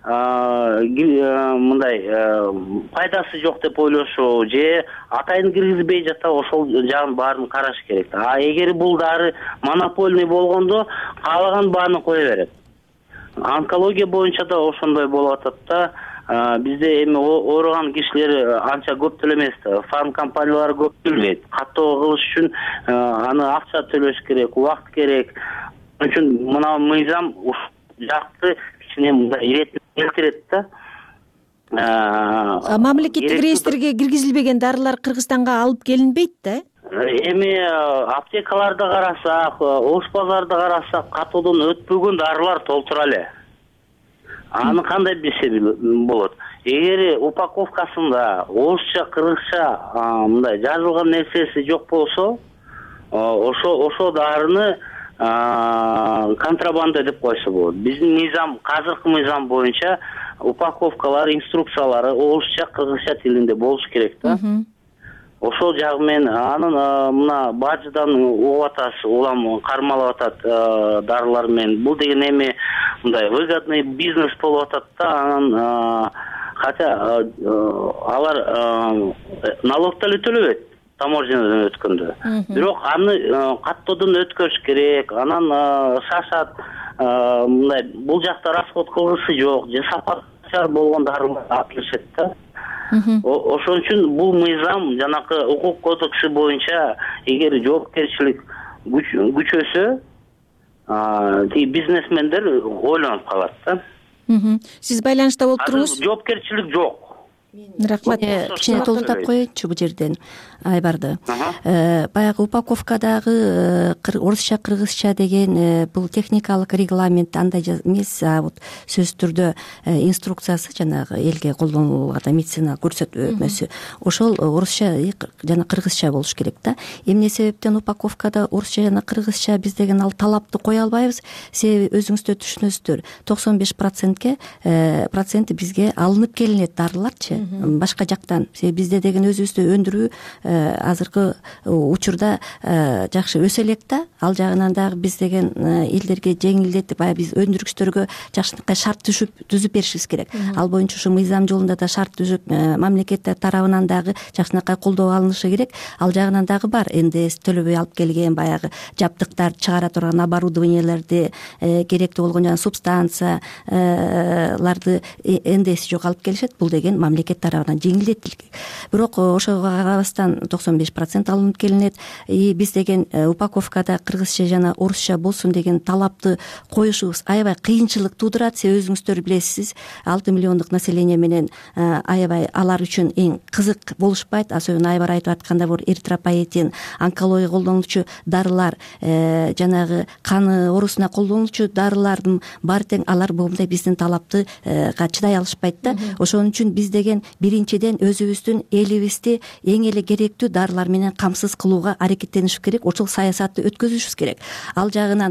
мындай пайдасы жок деп ойлошуу же атайын киргизбей жатса ошол жагын баарын караш керек. А эгер бул дары монопольный болгондо каалаган бааны кое берет. Онкология боюнча да ошондой болуп атат да. Бизде эми ооруган кишилер анча көп деле эмес. Фарм компаниялары көп төлөйт. Каттоо кылыш үчүн аны акча төлөш керек, убакыт керек. Ошон үчүн мына мыйзам жакты кичине мындай келтирет да. Мамлекеттик реестрге киргизилбеген дарылар Кыргызстанга алып келинбейт да? Эми аптекаларды карасак, ош базарды карасак, катоодон өтпөгөн дарылар толтура эле. Аны кандай билсе болот? Эгер упаковкасында орусча, кыргызча мындай жазылган нерсеси жок болсо, ошо дарыны контрабанда деп койсо болот. Биздин мыйзам, азыркы мыйзам боюнча упаковкалар, инструкциялары орусча, кыргызча тилинде болуш керек да. Ошол жагы менен анын мына бажыдан угуп атасыз, улам кармалып атат дарылар менен. Бул деген эми мындай выгодный бизнес болуп атат да. Анан хотя алар налог деле төлөбөйт таможнядан өткөндө. Бирок аны каттоодон өткөрүш керек. Анан шашат мындай бул жакта расход кылгысы жок, же сапаты начар болгон дарылар атылышат да. Ошон үчүн бул мыйзам жанакы укук кодекси боюнча эгер жоопкерчилик күчөсө, тиги бизнесмендер ойлонуп калат да. Сиз байланышта болуп туруңуз. Жоопкерчилик жок. Рахмат. Кичине толуктап коеюнчу бул жерден Айбарды. Баягы упаковкадагы орусча, кыргызча деген бул техникалык регламент андай эмес, вот сөзсүз түрдө инструкциясы жанагы элге колдонулган медицина көрсөтмөсү. Ошол орусча жана кыргызча болуш керек да. Эмне себептен упаковкада орусча жана кыргызча биз деген ал талапты кое албайбыз? Себеби өзүңүздөр түшүнөсүздөр, 95% бизге алынып келинет дарыларчы. Башка жактан. Бизде деген өзүбүздү өндүрүү азыркы учурда жакшы өсө элек да. Ал жагынан дагы биз деген элдерге жеңилдетип, биз өндүргүчтөргө жакшынакай шарт түзүп беришибиз керек. Ал боюнча ушу мыйзам жолунда да шарт түзүп, мамлекеттер тарабынан дагы жакшынакай колдоо алынышы керек. Ал жагынан дагы бар. НДС төлөбөй алып келген баягы жабдыктар, чыгара турган оборудованиелерди, керектүү болгон жана субстанцияларды НДС жок алып келишет. Бул деген мамлекет тарабынан жеңилдетилген. Бирок ошого карабастан 95% алынып келинет. Биз деген упаковкада кыргызча жана орусча болсун деген талапты коюшубуз аябай кыйынчылык туудурат. Сиз өзүңүздөр билесиз, 6 миллиондук население менен аябай алар үчүн эң кызык болушпайт. Особенно Айбар айтып атканда бул эритропоетин, онкология колдонулчу дарылар, жанагы каны оорусуна колдонулчу дарылардын баары тең алар момундай биздин талапты чыдай алышпайт да. Ошон үчүн биз деген биринчиден өзүбүздүн элибизди эң эле керектүү дарылар менен камсыз кылууга аракеттенишибиз керек. Ошол саясатты өткөзүшүбүз керек. Ал жагынан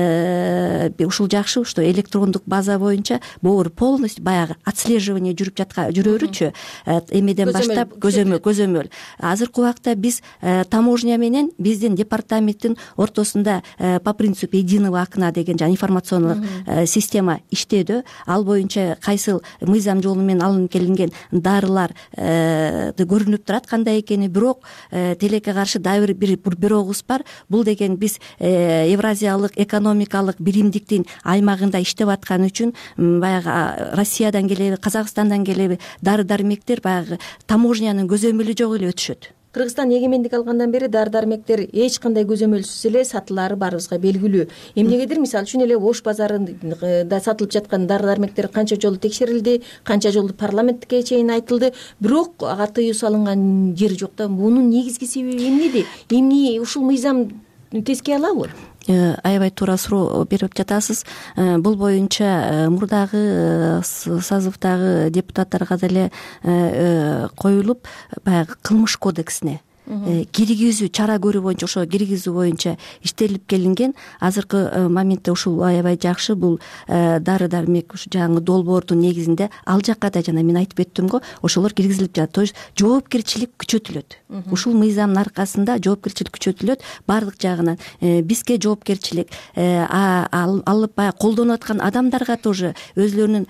ушул жакшы, что электрондук база боюнча боор полностью баягы отслеживание жүрөрүчү эмеден баштап көзөмөл. Азыркы убакта биз таможня менен биздин департаменттин ортосунда по принципу единого окна деген жана информациондук система иштөөдө. Ал боюнча кайсыл мыйзам жолу менен алынып келинген дарылар көрүнүп турат кандай экени. Бирок тилекке каршы дагы бир бирогубуз бар. Бул деген биз Евразиялык экономикалык биримдиктин аймагында иштеп аткан үчүн баягы Россиядан келеби, Казакстандан келеби дары дармектер баягы таможнянын көзөмөлү жок эле өтүшөт. Кыргызстан эгемендик алгандан бери дары дармектер эч кандай көзөмөлсүз эле сатылары баарыбызга белгилүү. Эмнегедир мисалы үчүн эле Ош базарында сатылып жаткан дары дармектер канча жолу текшерилди, канча жолу парламентке чейин айтылды, бирок ага тыюу салынган жери жок да. Мунун негизги себеби эмнеде? Эмне ушул мыйзам теске алабы? Аябай туура суроо берип жатасыз. Бул боюнча мурдагы созывдагы депутаттарга деле коюлуп, баягы кылмыш кодексине киргизүү чара көрүү боюнча ошо киргизүү боюнча иштелип келинген. Азыркы моментте ушул аябай жакшы. Бул дары дармек ушу жаңы долбоордун негизинде ал жакка да жана мен айтып өттүм го, ошолор киргизилип жатат. То есть жоопкерчилик күчөтүлөт. Ушул мыйзамдын аркасында жоопкерчилик күчөтүлөт баардык жагынан. Бизге жоопкерчилик, алып баягы колдонуп аткан адамдарга тоже өзлөрүнүн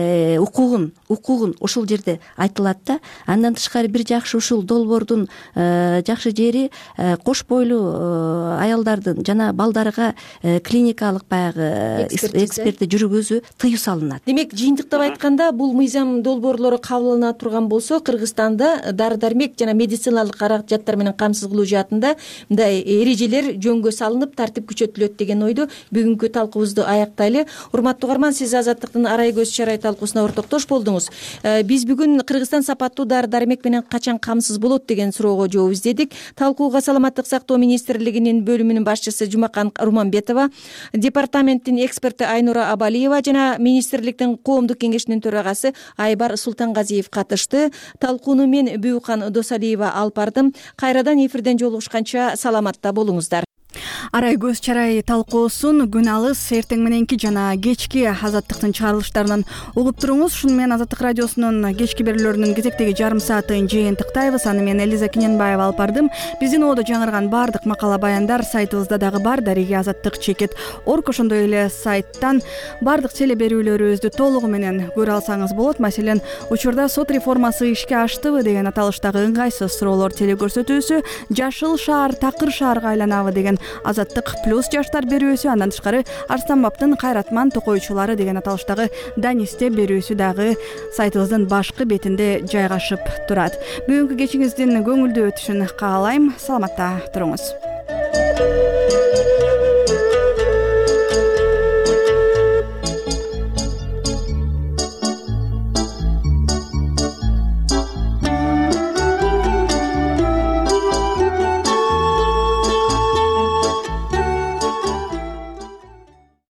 укугун ошол жерде айтылат да. Андан тышкары бир жакшы ушул долбоордун жакшы жери кош бойлуу аялдардын жана балдарга клиникалык баягы экспертти жүргүзүү тыюу салынат. Демек, жыйынтыктап айтканда, бул мыйзам долбоорлору кабыл турган болсо, Кыргызстанда дары дармек жана медициналык каражаттар менен камсыз кылуу жаатында мындай эрежелер жөнгө салынып, тартип күчөтүлөт деген ойдо бүгүнкү талкуубузду аяктайлы. Урматтуу угарман, сиз Азаттыктын арай көз чарай талкуусуна ортоктош болдуңуз. Биз бүгүн Кыргызстан сапаттуу дары дармек менен качан камсыз болот деген суроого жооп издедик. Талкууга Саламаттык сактоо министрлигинин бөлүмүнүн башчысы Жумакан Урманбетова, департаменттин эксперти Айнура Абалиева жана министрликтин коомдук кеңешинин төрагасы Айбар Султангазиев катышты. Талкууну мен Бүйкан Досалиева алып бардым. Кайрадан эфирден жолугушканча саламатта болуңуздар. Арай көз чарай талкуусун күн алыс эртең мененки жана кечки Азаттыктын чыгарылыштарынан угуп туруңуз. Шуну менен Азаттык радиосунун кечки берүүлөрүнүн кезектеги жарым саатын жыйынтыктайбыз. Аны мен Элиза Кененбаева алып бардым. Биздин одо жаңырган баардык макала баяндар сайтыбызда дагы бар. Дариги Азаттык.org. Ошондой эле сайттан баардык теле берүүлөрүбүздү толугу менен көрө алсаңыз болот. Маселен, учурда сот реформасы ишке аштыбы деген аталыштагы ыңгайсыз суроолор теле көрсөтүүсү, жашыл шаар такыр шаарга айланабы деген Азаттык плюс жаштар берүүсү, андан тышкары Арстанбаптын кайратман токойчулары деген аталыштагы Данисте берүүсү дагы сайтыбыздын башкы бетинде жайгашып турат. Бүгүнкү кечиңиздин көңүлдүү өтүшүн каалайм. Саламатта туруңуз.